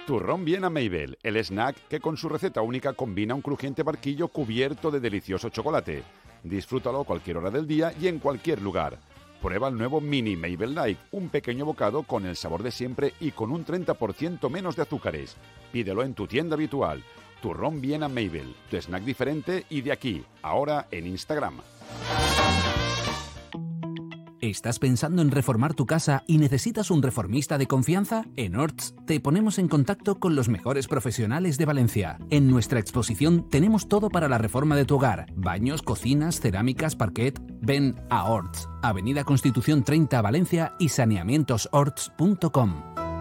Turrón Viena Mabel, el snack que con su receta única combina un crujiente barquillo cubierto de delicioso chocolate. Disfrútalo a cualquier hora del día y en cualquier lugar. Prueba el nuevo Mini Mabel Light, un pequeño bocado con el sabor de siempre y con un 30% menos de azúcares. Pídelo en tu tienda habitual. Turrón Viena Mabel, tu snack diferente y de aquí, ahora en Instagram. ¿Estás pensando en reformar tu casa y necesitas un reformista de confianza? En Orts te ponemos en contacto con los mejores profesionales de Valencia. En nuestra exposición tenemos todo para la reforma de tu hogar: baños, cocinas, cerámicas, parquet. Ven a Orts, Avenida Constitución 30 Valencia y saneamientosorts.com.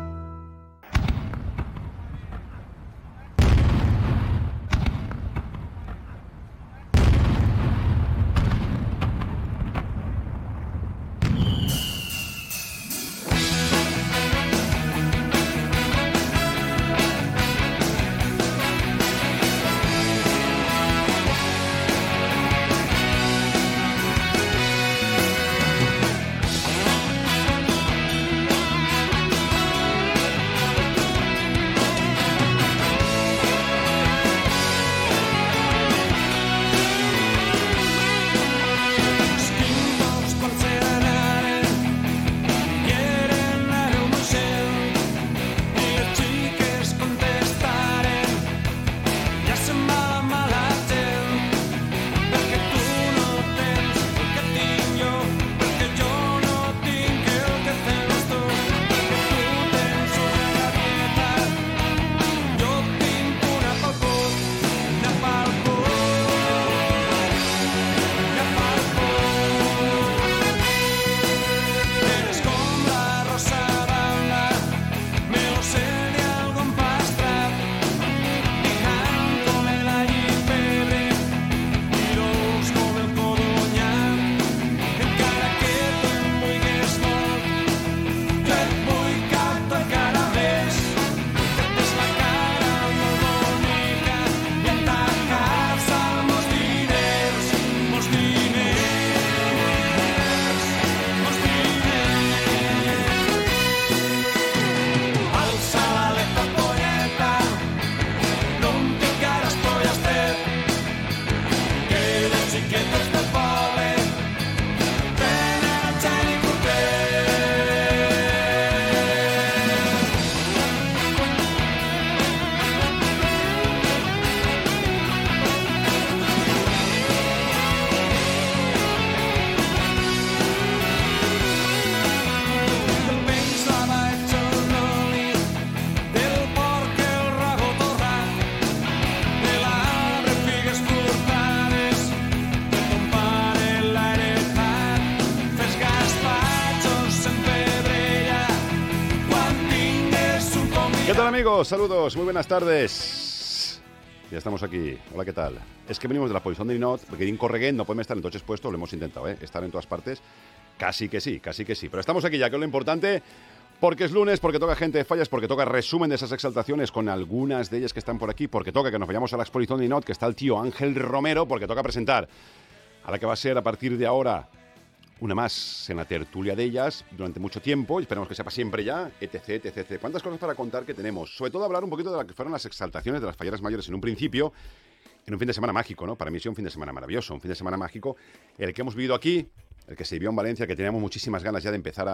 ¿Qué tal, amigos? Saludos, muy buenas tardes. Ya estamos aquí. Hola, ¿qué tal? Es que venimos de la posición de Ninot, porque Incorreguen no podemos estar en todos puestos, lo hemos intentado, estar en todas partes. Casi que sí. Pero estamos aquí ya, que es lo importante, porque es lunes, porque toca Gente de Fallas, porque toca resumen de esas exaltaciones con algunas de ellas que están por aquí, porque toca que nos vayamos a la exposición de Ninot, que está el tío Ángel Romero, porque toca presentar a la que va a ser a partir de ahora una más en la tertulia de ellas durante mucho tiempo, y esperamos que sea para siempre ya, etc. ¿Cuántas cosas para contar que tenemos? Sobre todo hablar un poquito de lo que fueron las exaltaciones de las falleras mayores en un principio, en un fin de semana mágico, ¿no? Para mí sí, un fin de semana maravilloso, un fin de semana mágico, el que hemos vivido aquí, el que se vivió en Valencia, que teníamos muchísimas ganas ya de empezar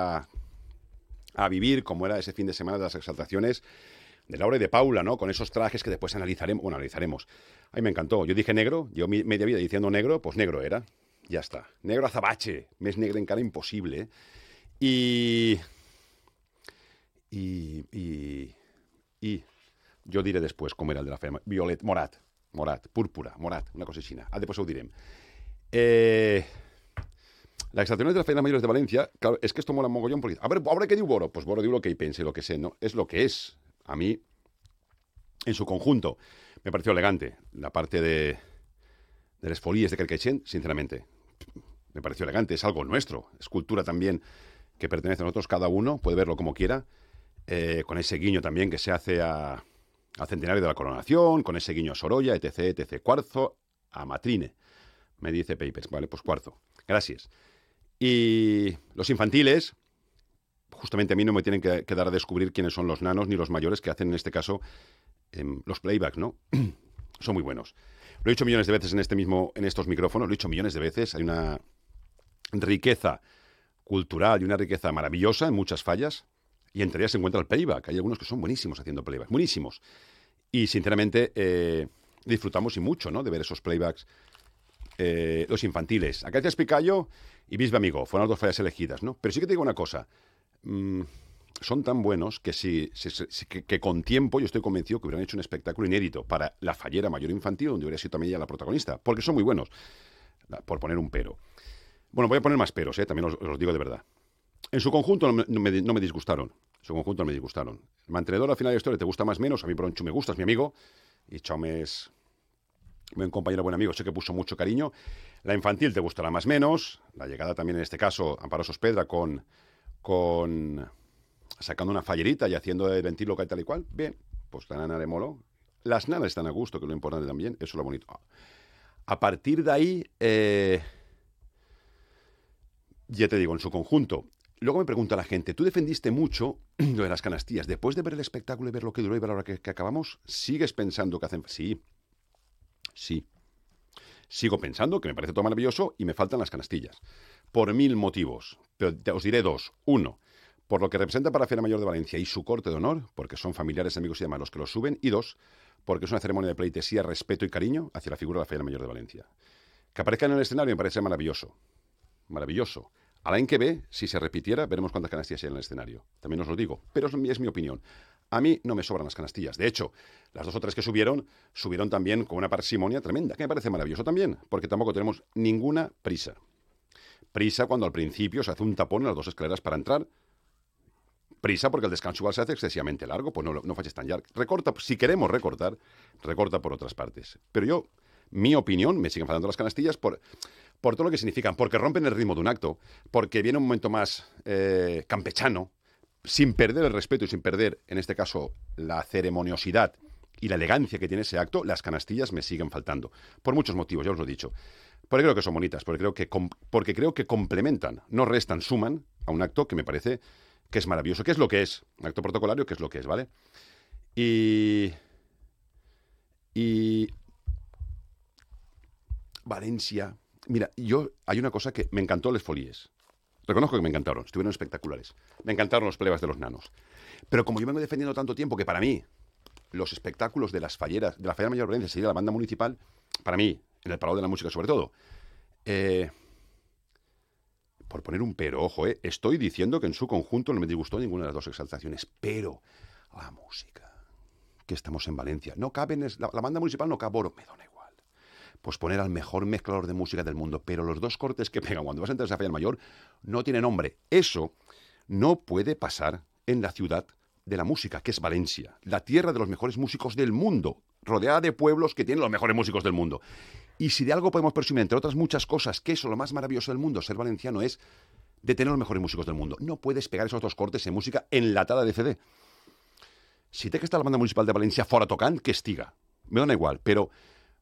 a vivir, como era ese fin de semana de las exaltaciones de Laura y de Paula, ¿no? Con esos trajes que después analizaremos. A mí me encantó. Yo dije negro, yo media vida diciendo negro, pues negro era. Ya está. Negro azabache. Més negre encara imposible. Y jo diré després com era el de la fema. Violet, morat, púrpura, morat, una cosa així. Després ho direm. Las exaltaciones de las falleras mayores de Valencia, claro, es que esto mola mogollón porque, a ver, ¿ahora qué diu Boro? Pues Boro diu lo que piense, lo que sé, ¿no? Es lo que es. A mí, en su conjunto, me pareció elegante. La parte de las folías de Carcaixent, sinceramente, me pareció elegante. Es algo nuestro. Es cultura también que pertenece a nosotros, cada uno puede verlo como quiera, con ese guiño también que se hace al centenario de la coronación, con ese guiño a Sorolla, etc. Cuarzo a Matrine, me dice Papers. Vale, pues cuarzo. Gracias. Y los infantiles, justamente a mí no me tienen que dar a descubrir quiénes son los nanos ni los mayores que hacen en este caso los playbacks, ¿no? Son muy buenos. Lo he dicho millones de veces en estos micrófonos, lo he dicho millones de veces. Hay una riqueza cultural y una riqueza maravillosa en muchas fallas, y entre ellas se encuentra el playback. Hay algunos que son buenísimos haciendo playback, buenísimos. Y sinceramente disfrutamos y mucho, ¿no?, de ver esos playbacks, los infantiles. Acá te Explicayo y Bisbe Amigo fueron las dos fallas elegidas, ¿no? Pero sí que te digo una cosa. Son tan buenos que que con tiempo yo estoy convencido que hubieran hecho un espectáculo inédito para la fallera mayor infantil, donde hubiera sido también ella la protagonista, porque son muy buenos, por poner un pero. Bueno, voy a poner más peros, también os digo de verdad. En su conjunto no me disgustaron. En su conjunto no me disgustaron. El mantenedor al final de la historia te gusta más o menos. A mí Bronchu me gusta, es mi amigo. Y Chaume es buen compañero, buen amigo. Sé que puso mucho cariño. La infantil te gustará más o menos. La llegada también en este caso, Amparo Sospedra sacando una fallerita y haciendo de ventilo y tal y cual. Bien, pues la nana de molo. Las nanas están a gusto, que es lo importante también. Eso es lo bonito. A partir de ahí, ya te digo, en su conjunto. Luego me pregunta la gente, tú defendiste mucho lo de las canastillas. Después de ver el espectáculo y ver lo que duró y ver la hora que acabamos, ¿sigues pensando que hacen...? Sí. Sigo pensando que me parece todo maravilloso y me faltan las canastillas. Por 1000 motivos. Pero os diré dos. Uno, por lo que representa para la Feria Mayor de Valencia y su corte de honor, porque son familiares, amigos y demás los que los suben. Y dos, porque es una ceremonia de pleitesía, respeto y cariño hacia la figura de la Feria Mayor de Valencia. Que aparezcan en el escenario me parece maravilloso. Maravilloso. Alain que ve, si se repitiera, veremos cuántas canastillas hay en el escenario. También os lo digo. Pero es mi opinión. A mí no me sobran las canastillas. De hecho, las 2 o 3 que subieron también con una parsimonia tremenda, que me parece maravilloso también, porque tampoco tenemos ninguna prisa. Prisa cuando al principio se hace un tapón en las 2 escaleras para entrar. Prisa porque el descanso igual se hace excesivamente largo, pues no faches tan largo. Recorta, si queremos recortar, recorta por otras partes. Pero mi opinión, me siguen faltando las canastillas por todo lo que significan, porque rompen el ritmo de un acto, porque viene un momento más campechano, sin perder el respeto y sin perder, en este caso, la ceremoniosidad y la elegancia que tiene ese acto. Las canastillas me siguen faltando. Por muchos motivos, ya os lo he dicho. Porque creo que son bonitas, porque creo que complementan, no restan, suman a un acto que me parece que es maravilloso. ¿Qué es lo que es? Un acto protocolario, ¿qué es lo que es, vale? Y Valencia... Mira, hay una cosa que me encantó, les folies. Reconozco que me encantaron, estuvieron espectaculares. Me encantaron los plebas de los nanos. Pero como yo vengo defendiendo tanto tiempo que para mí los espectáculos de las falleras, de la Fallera Mayor de Valencia, sería la banda municipal, para mí, en el Palau de la Música sobre todo, por poner un pero, ojo, estoy diciendo que en su conjunto no me disgustó ninguna de las 2 exaltaciones, pero la música, que estamos en Valencia, no cabe la banda municipal no cabe, me da igual. Pues poner al mejor mezclador de música del mundo, pero los 2 cortes que pegan cuando vas a entrar a esa Falla Mayor no tienen nombre. Eso no puede pasar en la ciudad de la música, que es Valencia, la tierra de los mejores músicos del mundo, rodeada de pueblos que tienen los mejores músicos del mundo. Y si de algo podemos presumir, entre otras muchas cosas, que eso, lo más maravilloso del mundo, ser valenciano, es de tener los mejores músicos del mundo. No puedes pegar esos 2 cortes en música enlatada de CD. Si té que està la banda municipal de Valencia fora tocant, que estiga. Me dona igual, pero...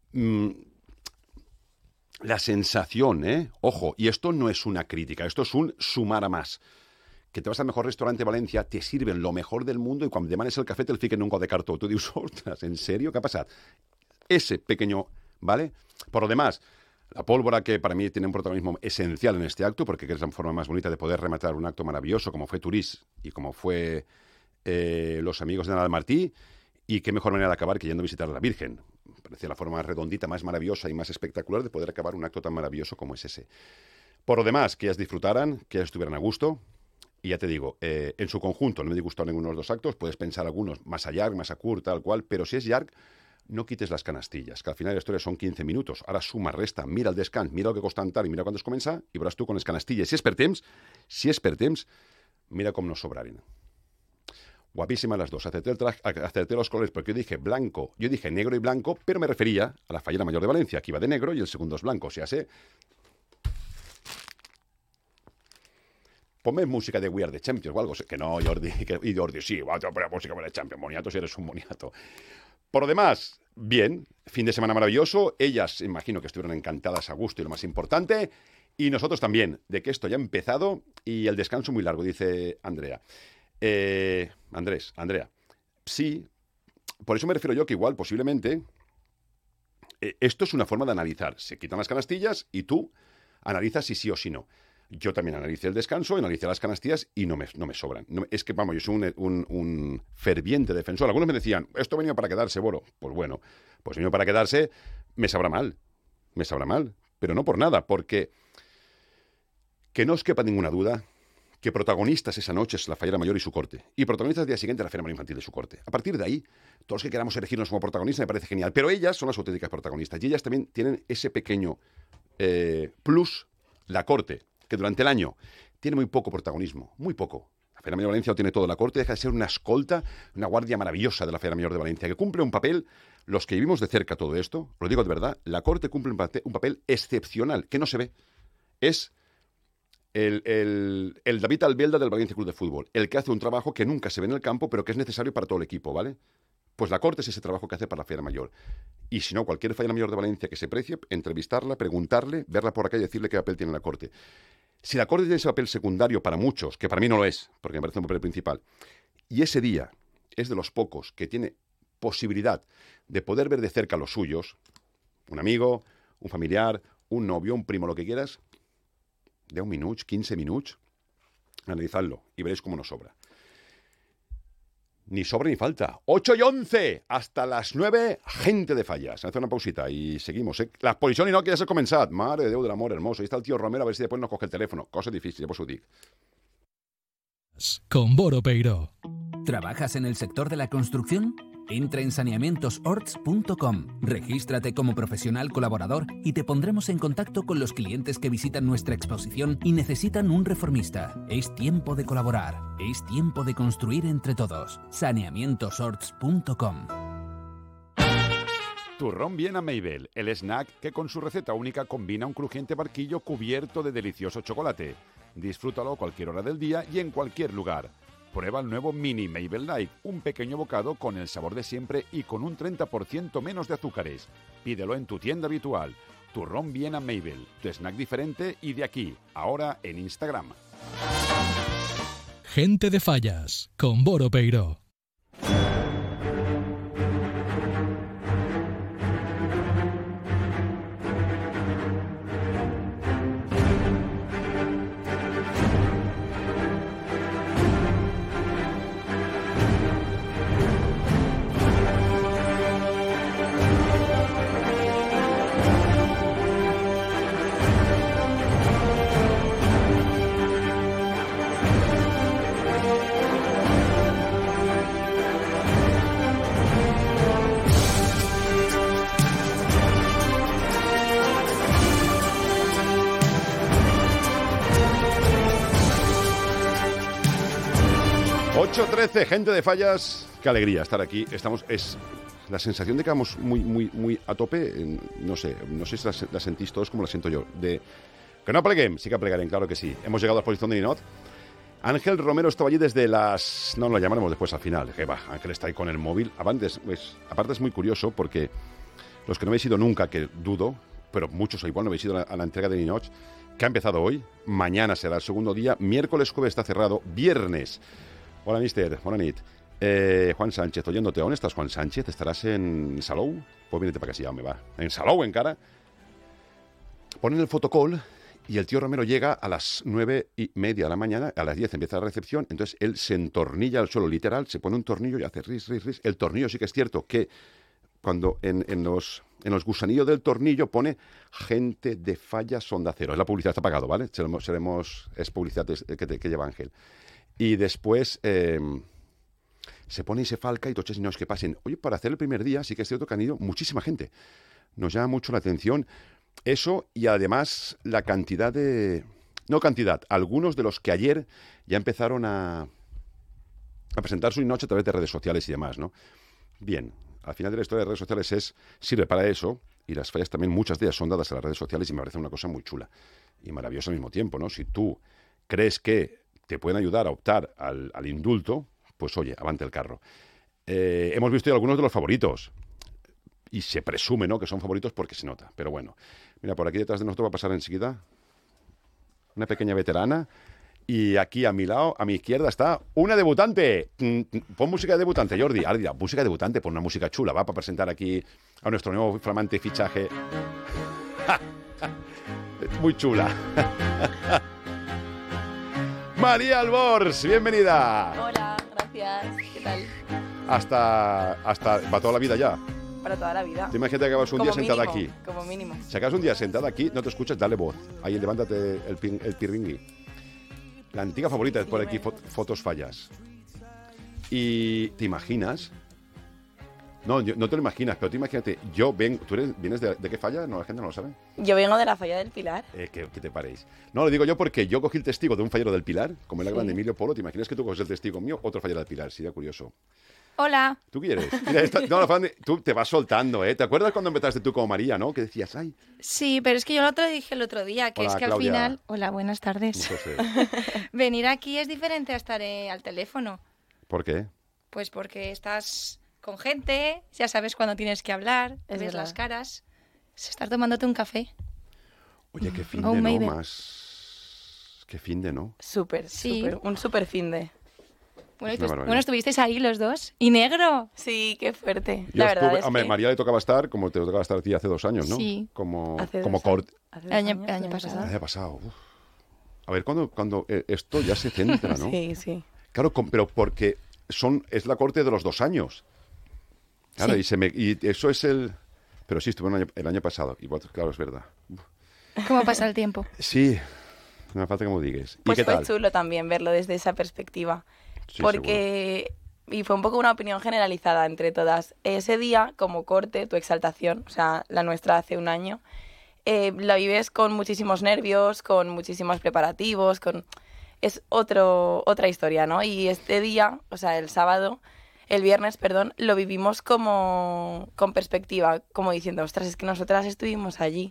la sensación, ojo, y esto no es una crítica, esto es un sumar a más. Que te vas al mejor restaurante de Valencia, te sirven lo mejor del mundo y cuando demanes el café te el fiquen en un got de cartó. Tú dius, ostras, ¿en serio? ¿Qué ha pasado? Ese pequeño, ¿vale? Por lo demás, la pólvora, que para mí tiene un protagonismo esencial en este acto, porque es la forma más bonita de poder rematar un acto maravilloso, como fue Turís y como fue Los Amigos de Nadal Martí, y qué mejor manera de acabar que yendo a visitar a la Virgen. Me parecía la forma más redondita, más maravillosa y más espectacular de poder acabar un acto tan maravilloso como es ese. Por lo demás, que ellas disfrutaran, que ellas estuvieran a gusto. Y ya te digo, en su conjunto no me disgustó ninguno de los 2 actos. Puedes pensar algunos más a llarg, más a curt, tal cual. Pero si es llarg, no quites las canastillas, que al final de la historia son 15 minutos. Ahora suma, resta, mira el descans, mira el que costa entrar i mira quan es comença i veuràs tu con les canastilles. Si és per temps, mira com nos sobraren. Guapísimas las 2. Acerté los colores porque yo dije negro y blanco, pero me refería a la Fallera Mayor de Valencia, que iba de negro y el segundo es blanco. O sea, ponme música de We Are the Champions o algo, que no, Jordi, y Jordi, sí, voy a poner música de Champions, moniato, si eres un moniato. Por lo demás, bien, fin de semana maravilloso, ellas imagino que estuvieron encantadas a gusto y lo más importante, Y nosotros también, de que esto ya ha empezado y el descanso muy largo, dice Andrea. Andrea, sí, por eso me refiero yo que igual, posiblemente, esto es una forma de analizar. Se quitan las canastillas y tú analizas si sí o si no. Yo también analicé el descanso, analicé las canastillas y no me sobran. Es que, vamos, yo soy un ferviente defensor. Algunos me decían, esto venía para quedarse, Boro. Pues bueno, pues venido para quedarse, me sabrá mal, pero no por nada, porque que no os quepa ninguna duda que protagonistas esa noche es la Fallera Mayor y su corte, y protagonistas al día siguiente la Feria Mayor Infantil de su corte. A partir de ahí, todos los que queramos elegirnos como protagonistas me parece genial, pero ellas son las auténticas protagonistas, y ellas también tienen ese pequeño plus, la corte, que durante el año tiene muy poco protagonismo, muy poco. La Feria Mayor de Valencia lo tiene todo, la corte deja de ser una escolta, una guardia maravillosa de la Feria Mayor de Valencia, que cumple un papel, los que vivimos de cerca todo esto, lo digo de verdad, la corte cumple un papel excepcional, que no se ve. Es el David Albelda del Valencia Club de Fútbol, el que hace un trabajo que nunca se ve en el campo, pero que es necesario para todo el equipo, ¿vale? Pues la corte es ese trabajo que hace para la Feria Mayor. Y si no, cualquier Feria Mayor de Valencia que se precie, entrevistarla, preguntarle, verla por acá y decirle qué papel tiene la corte. Si la corte tiene ese papel secundario para muchos, que para mí no lo es, porque me parece un papel principal, y ese día es de los pocos que tiene posibilidad de poder ver de cerca a los suyos, un amigo, un familiar, un novio, un primo, lo que quieras, de 1 minuto, 15 minutos, analizadlo y veréis cómo nos sobra. Ni sobra ni falta. 8:11, hasta las 9, gente de Fallas. Hace una pausita y seguimos. La exposición y no, que ja s'ha començat. Mare de Déu del amor hermoso. Ahí está el tío Romero, a ver si después nos coge el teléfono. Cosa difícil, ya pues ho dic. Con Boro Peiró. ¿Trabajas en el sector de la construcción? Entra en saneamientosorts.com, regístrate como profesional colaborador y te pondremos en contacto con los clientes que visitan nuestra exposición y necesitan un reformista. Es tiempo de colaborar, es tiempo de construir entre todos. saneamientosorts.com. Turrón Viena Mabel, el snack que con su receta única combina un crujiente barquillo cubierto de delicioso chocolate. Disfrútalo a cualquier hora del día y en cualquier lugar. Prueba el nuevo Mini Mabel Light, un pequeño bocado con el sabor de siempre y con un 30% menos de azúcares. Pídelo en tu tienda habitual. Turrón Viena Mabel, tu snack diferente y de aquí, ahora en Instagram. Gente de Fallas, con Boro Peiró. Gente de Fallas, qué alegría estar aquí. Es la sensación de que vamos muy a tope. No sé si la sentís todos como la siento yo. De que no pleguem, sí que plegarem, claro que sí. Hemos llegado a la exposición de Ninot. Ángel Romero estaba allí desde las... No, lo llamaremos después al final. Que va, Ángel está ahí con el móvil. Aparte es muy curioso porque los que no habéis ido nunca, que dudo, pero muchos igual no habéis ido a la entrega de Ninot, que ha empezado hoy. Mañana será el segundo día. Miércoles, jueves está cerrado. Viernes. Hola, mister. Bona nit. Juan Sánchez, oyéndote. ¿Dónde estás, Juan Sánchez? ¿Estarás en Salou? Pues vínete para que sí, ya me va. En Salou, en cara. Ponen el fotocall y el tío Romero llega a las 9:30 de la mañana. A las 10 empieza la recepción. Entonces él se entornilla al suelo, literal. Se pone un tornillo y hace ris. El tornillo sí que es cierto que cuando en los gusanillos del tornillo pone gente de Fallas Onda Cero. Es la publicidad, está pagado, ¿vale? Es publicidad que lleva Ángel. Y después se pone y se falca y todos los niños que pasen. Oye, para hacer el primer día sí que es cierto que han ido muchísima gente. Nos llama mucho la atención eso y además la cantidad de... No cantidad, algunos de los que ayer ya empezaron a presentar su noche a través de redes sociales y demás, ¿no? Bien, al final de la historia de redes sociales sirve para eso y las fallas también, muchas de ellas son dadas a las redes sociales y me parece una cosa muy chula y maravillosa al mismo tiempo, ¿no? Si tú crees que te pueden ayudar a optar al indulto, pues oye, avante el carro. Hemos visto ya algunos de los favoritos. Y se presume, ¿no?, que son favoritos porque se nota. Pero bueno, mira, por aquí detrás de nosotros va a pasar enseguida una pequeña veterana. Y aquí a mi lado, a mi izquierda, está una debutante. Pon música de debutante, Jordi. Ahora dirá, música de debutante, pon una música chula, va, para presentar aquí a nuestro nuevo flamante fichaje. Muy chula. María Albors, bienvenida. Hola, gracias. ¿Qué tal? Hasta va toda la vida ya. Para toda la vida. Te imaginas que acabas un día sentada aquí. Como mínimo. Si acabas un día sentada aquí, no te escuchas, dale voz. Ahí, levántate el pirringui. La antigua favorita es por aquí, fotos fallas. Y te imaginas... No, no te lo imaginas, pero tú imagínate, ¿vienes de qué falla? No, la gente no lo sabe. Yo vengo de la falla del Pilar. Que te paréis. No, lo digo yo porque yo cogí el testigo de un fallero del Pilar, como el grande Emilio Polo. ¿Te imaginas que tú coges el testigo mío, otro fallero del Pilar? Sería curioso. Hola. ¿Tú quieres? Mira, tú te vas soltando, ¿eh? ¿Te acuerdas cuando empezaste tú como María, no? Que decías, ay... Sí, pero es que yo lo otro dije el otro día, que Hola, es que Claudia. al final... Hola, buenas tardes. Venir aquí es diferente a estar al teléfono. ¿Por qué? Pues porque estás con gente, ya sabes cuándo tienes que hablar, Es ves verdad. las caras, es estar tomándote un café. Oye, qué fin Oh, de, ¿no? maybe. Más... Qué fin de, ¿no? Súper, Sí. súper. Un súper fin de. Bueno, Es una barbaridad. bueno, estuvisteis ahí los dos. Y negro. Sí, qué fuerte. Yo La verdad es hombre, que... María le tocaba estar, como te tocaba estar a ti hace 2 años, ¿no? Sí. Como Hace como 2 corte. hace El 2 año años, pasado. pasado. El año pasado. Uf. A ver, cuando esto ya se centra, ¿no? Sí, sí. Claro, pero porque es la corte de los 2 años. Claro, Sí. y eso es el... Pero sí, estuve el año pasado. Y claro, es verdad. ¿Cómo pasa el tiempo? Sí, no me falta que me digas. Pues ¿Y qué fue tal? chulo también verlo desde esa perspectiva. Sí, Porque... Y fue un poco una opinión generalizada entre todas. Ese día, como corte, tu exaltación, o sea, la nuestra hace un año, la vives con muchísimos nervios, con muchísimos preparativos, es otra historia, ¿no? Y este día, o sea, el viernes, perdón, lo vivimos como con perspectiva, como diciendo, ostras, es que nosotras estuvimos allí.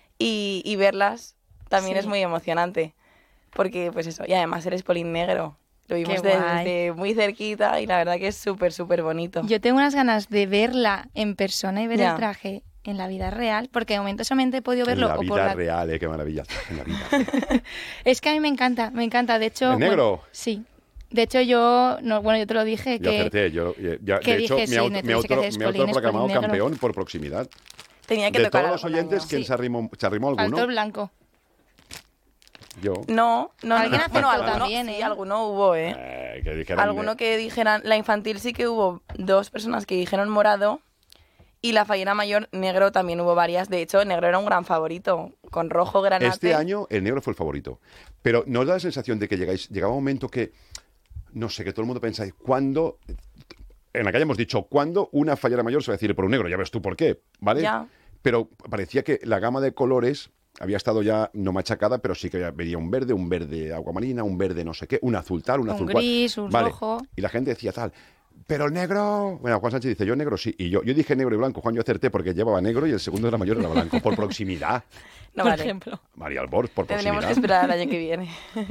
Y verlas también Sí. es muy emocionante. Porque, pues eso, y además eres Polín Negro. Lo vimos Qué guay. desde muy cerquita y la verdad que es súper, súper bonito. Yo tengo unas ganas de verla en persona y ver Ya. el traje en la vida real, porque de momento solamente he podido En verlo la o por vida la... real, qué maravilla. En la vida. Es que a mí me encanta. De hecho... ¿El negro? Sí. De hecho, yo te lo dije Yo que... acerté. que De hecho, dije, sí, me necesito que seas he Polín, es autoproclamado Polín negro. campeón por proximidad. Tenía que De tocar todos los algún oyentes, año. ¿quién Sí. se arrimó Faltó alguno? el blanco. Yo. No. Alguien Bueno, acertó alguno, también, sí, ¿eh? alguno hubo, ¿eh? Que dijeran, Alguno que dijeran... La infantil sí que hubo 2 personas que dijeron morado y la fallera mayor negro también hubo varias. De hecho, negro era un gran favorito, con rojo granate. Este año el negro fue el favorito. Pero ¿no os da la sensación de que llegaba un momento que, no sé, que todo el mundo pensáis, ¿cuándo? En la calle hemos dicho, ¿cuándo una fallera mayor se va a decir por un negro? Ya ves tú por qué, ¿vale? Ya. Pero parecía que la gama de colores había estado ya no machacada, pero sí que veía un verde aguamarina, un verde no sé qué, un azul tal, un azul cual. gris, un Vale. rojo. Y la gente decía tal. Pero el negro... Bueno, Juan Sánchez dice, yo negro sí. Y yo dije negro y blanco. Juan, yo acerté porque llevaba negro y el segundo era mayor era blanco. Por proximidad. No, por vale. ejemplo. María Albors, por Tendremos proximidad. que esperar al año que viene.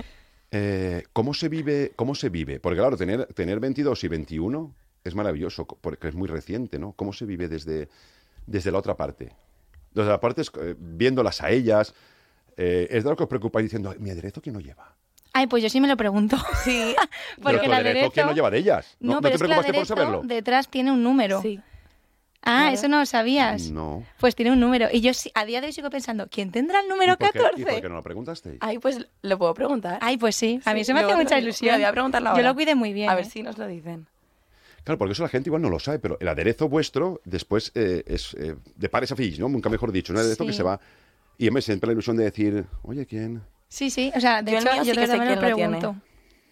¿Cómo se vive? Porque claro, tener 22 y 21 es maravilloso, porque es muy reciente, ¿no? ¿Cómo se vive desde la otra parte? Desde la parte, viéndolas a ellas, es de lo que os preocupáis diciendo, ¿mi aderezo quién lo lleva? Ay, pues yo sí me lo pregunto. Sí. Pero Porque tu el aderezo, aderezo... ¿quién lo lleva de ellas? No, ¿No pero te es que el preocupaste por aderezo saberlo? detrás tiene un número. Sí. Ah, Claro. eso no lo sabías. No. Pues tiene un número. Y yo a día de hoy sigo pensando, ¿quién tendrá el número ¿Y por qué 14? no lo preguntasteis? Ay, pues lo puedo preguntar. Ay, pues sí. A mí Sí, eso me hace luego mucha te lo- ilusión. me voy a preguntarlo Yo ahora. lo cuidé muy bien. A ver ¿eh? si nos lo dicen. Claro, porque eso la gente igual no lo sabe, pero el aderezo vuestro después es de pares a fills, ¿no? Nunca mejor dicho, un aderezo Sí. que se va... Y me siempre la ilusión de decir, oye, ¿quién? Sí, sí. O sea, de Yo el hecho, mío yo sí de que sé verdad me lo quién lo tiene. pregunto.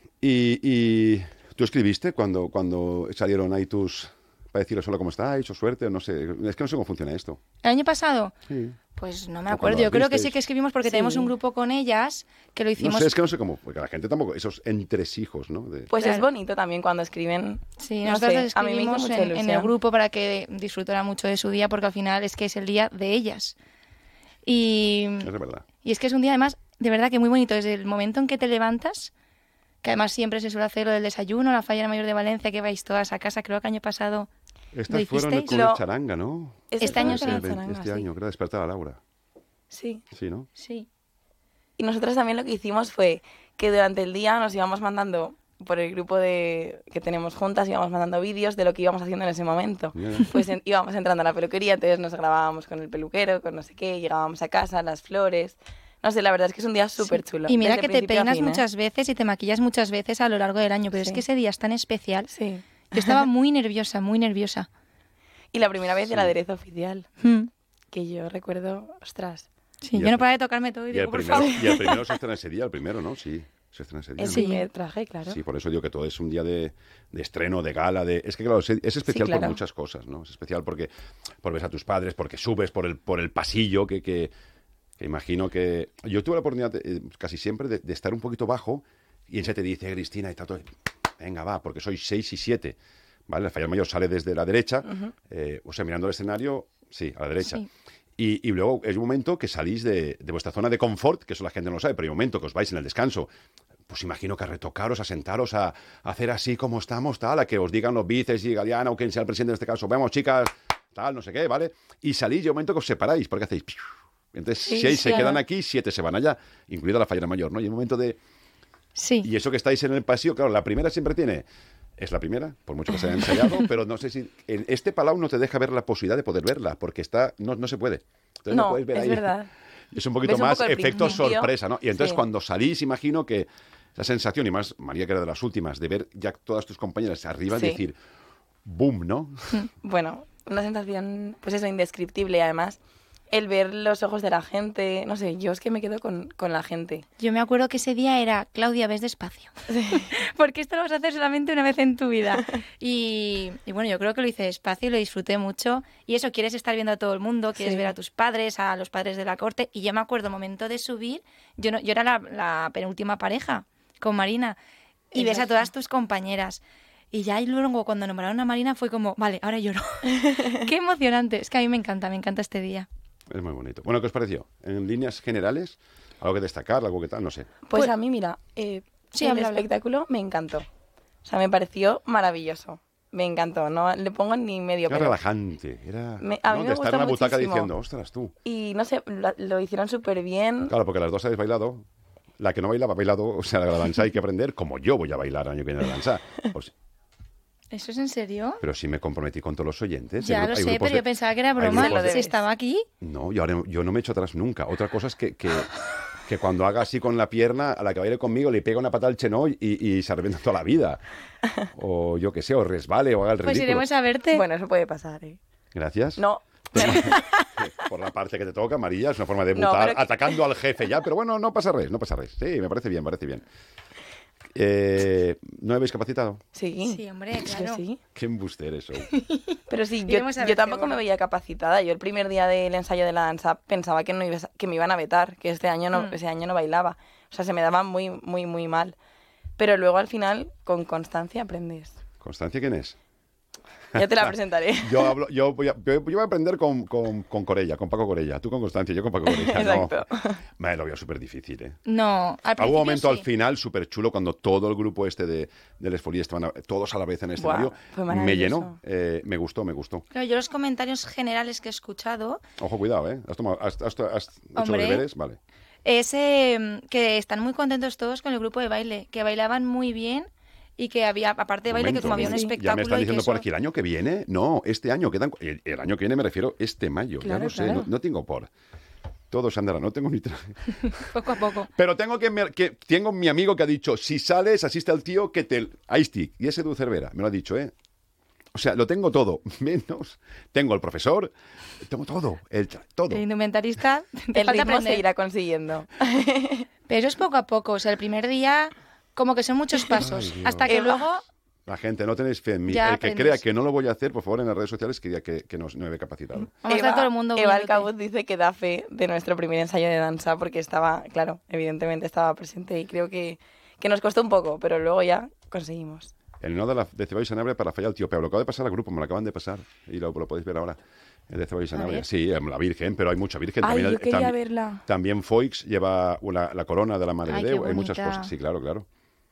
Y tú escribiste cuando salieron ahí tus... para decirles hola, ¿cómo estáis? O suerte, o no sé. Es que no sé cómo funciona esto. ¿El año pasado? Sí. Pues no me O acuerdo. cuando Yo creo que visteis. sí que escribimos porque Sí. tenemos un grupo con ellas que lo No hicimos... sé, es que no sé cómo, porque la gente tampoco, esos entresijos, ¿no? Pues Claro. es bonito también cuando escriben. Sí, No nosotros sé, les a mí me hizo escribimos mucha en el ilusión. grupo para que disfrutaran mucho de su día porque al final es que es el día de ellas. Y Es de verdad. es que es un día además de verdad que muy bonito. Desde el momento en que te levantas, que además siempre se suele hacer lo del desayuno, la falla mayor de Valencia, que vais todas a casa, creo que año pasado. Estas ¿Lo fueron hicisteis? con el Lo- charanga, ¿no? Este año fue sí. con la charanga, Este sí. año, creo, despertaba Laura. Sí. Sí, ¿no? Sí. Y nosotros también lo que hicimos fue que durante el día nos íbamos mandando, por el grupo que tenemos juntas, íbamos mandando vídeos de lo que íbamos haciendo en ese momento. Bien. Pues íbamos entrando a la peluquería, entonces nos grabábamos con el peluquero, con no sé qué, llegábamos a casa, las flores. No sé, la verdad es que es un día súper chulo. Y mira desde que te principio a peinas fin, ¿eh? muchas veces y te maquillas muchas veces a lo largo del año, pero es Sí. que ese día es tan especial. Sí. Yo estaba muy nerviosa, muy nerviosa. Y la primera vez Sí. el aderezo oficial, Mm. que yo recuerdo, ostras, Sí, Y yo el- no paraba de tocarme todo y Y digo, el, por primero, favor. y el primero se estrena ese día, el primero, ¿no? Sí, se estrena ese día. el ¿no? Sí. primer traje, claro. Sí, por eso digo que todo es un día de estreno, de gala, es que claro, es especial por claro. muchas cosas, ¿no? Es especial porque ves a tus padres, porque subes por el pasillo, que imagino que... Yo tuve la oportunidad casi siempre de estar un poquito bajo y él se te dice, Cristina, y todo, venga, va, porque soy 6 y 7, ¿vale? El Fallas Mayor sale desde la derecha, o sea, mirando el escenario, sí, a la derecha. Sí. Y luego es un momento que salís de vuestra zona de confort, que eso la gente no lo sabe, pero hay un momento que os vais en el descanso, pues imagino que a retocaros, a sentaros, a hacer así como estamos, tal, a que os digan los bíceps y Galeana o quien sea el presidente en este caso, vamos chicas, tal, no sé qué, ¿vale? Y salís y hay un momento que os separáis, porque hacéis... Entonces, Sí, 6 se claro. quedan aquí, 7 se van allá, incluida la Fallera Mayor, ¿no? Y hay un momento de... Sí. Y eso que estáis en el pasillo, claro, la primera siempre tiene... Es la primera, por mucho que se haya ensayado, pero no sé si... En este palau no te deja ver la posibilidad de poder verla, porque no se puede. Entonces No, puedes ver es ahí. verdad. Es un poquito Ves un más poco el efecto principio. sorpresa, ¿no? Y entonces Sí. cuando salís, imagino que esa sensación, y más María que era de las últimas, de ver ya todas tus compañeras arriba, Sí. y decir, boom, ¿no? Bueno, una sensación, pues eso, indescriptible. Y además, el ver los ojos de la gente, no sé, yo es que me quedo con la gente. Yo me acuerdo que ese día era, Claudia, ves despacio. Porque esto lo vas a hacer solamente una vez en tu vida. Y bueno, yo creo que lo hice despacio y lo disfruté mucho. Y eso, quieres estar viendo a todo el mundo, quieres Sí. ver a tus padres, a los padres de la corte. Y yo me acuerdo, el momento de subir, yo era la penúltima pareja con Marina. Y ves a Exacto. todas tus compañeras. Y ya y luego cuando nombraron a Marina fue como, vale, ahora lloro. Qué emocionante. Es que a mí me encanta este día. Es muy bonito. Bueno, ¿qué os pareció? En líneas generales, algo que destacar, algo que tal, no sé. Pues Pues- a mí, mira, Sí, el habla. espectáculo me encantó. O sea, me pareció maravilloso. Me encantó, no le pongo ni medio Era pero. relajante, era a mí ¿no? me de estar gustó en la butaca muchísimo. diciendo, ostras, tú. Y no sé, lo hicieron súper bien. Claro, porque las dos habéis bailado. La que no bailaba ha bailado, o sea, la danza hay que aprender, como yo voy a bailar el año que viene la danza. Pues, ¿Eso es en serio? pero sí me comprometí con todos los oyentes. Ya Hay lo sé, grupos pero yo pensaba que era hay broma. grupos Si estaba aquí. No, yo no me echo atrás nunca. Otra cosa es que cuando haga así con la pierna, a la que baile conmigo le pega una patada al chenoy y se arrepienta toda la vida. O yo qué sé, o resbale o haga el Pues ridículo. iremos a verte. Bueno, eso puede pasar, ¿eh? Gracias. No, Por la parte que te toca, María, es una forma de No, mutar, pero que- atacando al jefe ya, pero bueno, no pasa res, no pasa res. Sí, me parece bien, parece bien. ¿No habéis capacitado? sí. Sí, hombre, Es que claro. sí. Qué embuster eso. Pero sí, Iremos a yo verte, tampoco bueno. me veía capacitada. Yo el primer día del ensayo de la danza pensaba que, que me iban a vetar, que ese año no bailaba. O sea, se me daba muy, muy, muy mal. Pero luego al final, con constancia aprendes. ¿Constancia quién es? Ya te la presentaré. Yo voy a aprender con Corella, con Paco Corella. Tú con Constancia, yo con Paco Corella. Exacto. Me lo veo súper difícil, ¿eh? No, al Hubo principio un momento sí. al final súper chulo cuando todo el grupo este del Esfolí estaban todos a la vez en el Buah, escenario. fue Me maravilloso. llenó, me gustó. Claro, yo los comentarios generales que he escuchado Ojo, cuidado, ¿eh? ¿Has hecho Hombre. los deberes? Vale. es que están muy contentos todos con el grupo de baile, que bailaban muy bien y que había, aparte de baile, Momento, que como había un sí. espectáculo Ya me están y que diciendo por eso- aquí, ¿el año que viene? No, este año. El año que viene me refiero este mayo. Ya Claro, no sé, claro. no tengo por... Todo se andará, no tengo ni traje. poco a poco. Pero tengo mi amigo que ha dicho, si sales, asiste al tío que te... Aisti, y ese Edu Cervera, me lo ha dicho, ¿eh? O sea, lo tengo todo, menos... Tengo el profesor, tengo todo, todo. El indumentarista, te El falta ritmo se aprender. irá consiguiendo. Pero eso es poco a poco. O sea, el primer día, como que son muchos pasos. Dios. Hasta que Eva. luego... La gente, no tenéis fe en mí. Ya El que aprendes. crea que no lo voy a hacer, por favor, en las redes sociales, que diga que no me he capacitado. Vamos a estar todo el mundo Eva viéndote. Alcabuz dice que da fe de nuestro primer ensayo de danza porque estaba, claro, evidentemente estaba presente y creo que nos costó un poco, pero luego ya conseguimos. El no de Ceballos y Sanabria para fallar al tío Peo. Lo acabo de pasar al grupo, me lo acaban de pasar. Y lo podéis ver ahora. El de Ceballos y A Sanabria. ver. Sí, la Virgen, pero hay mucha Virgen. Ay, también, yo quería también, verla. También Foix lleva la corona de la Madre Ay, de qué Déu. Hay muchas bonita. cosas. Sí, claro.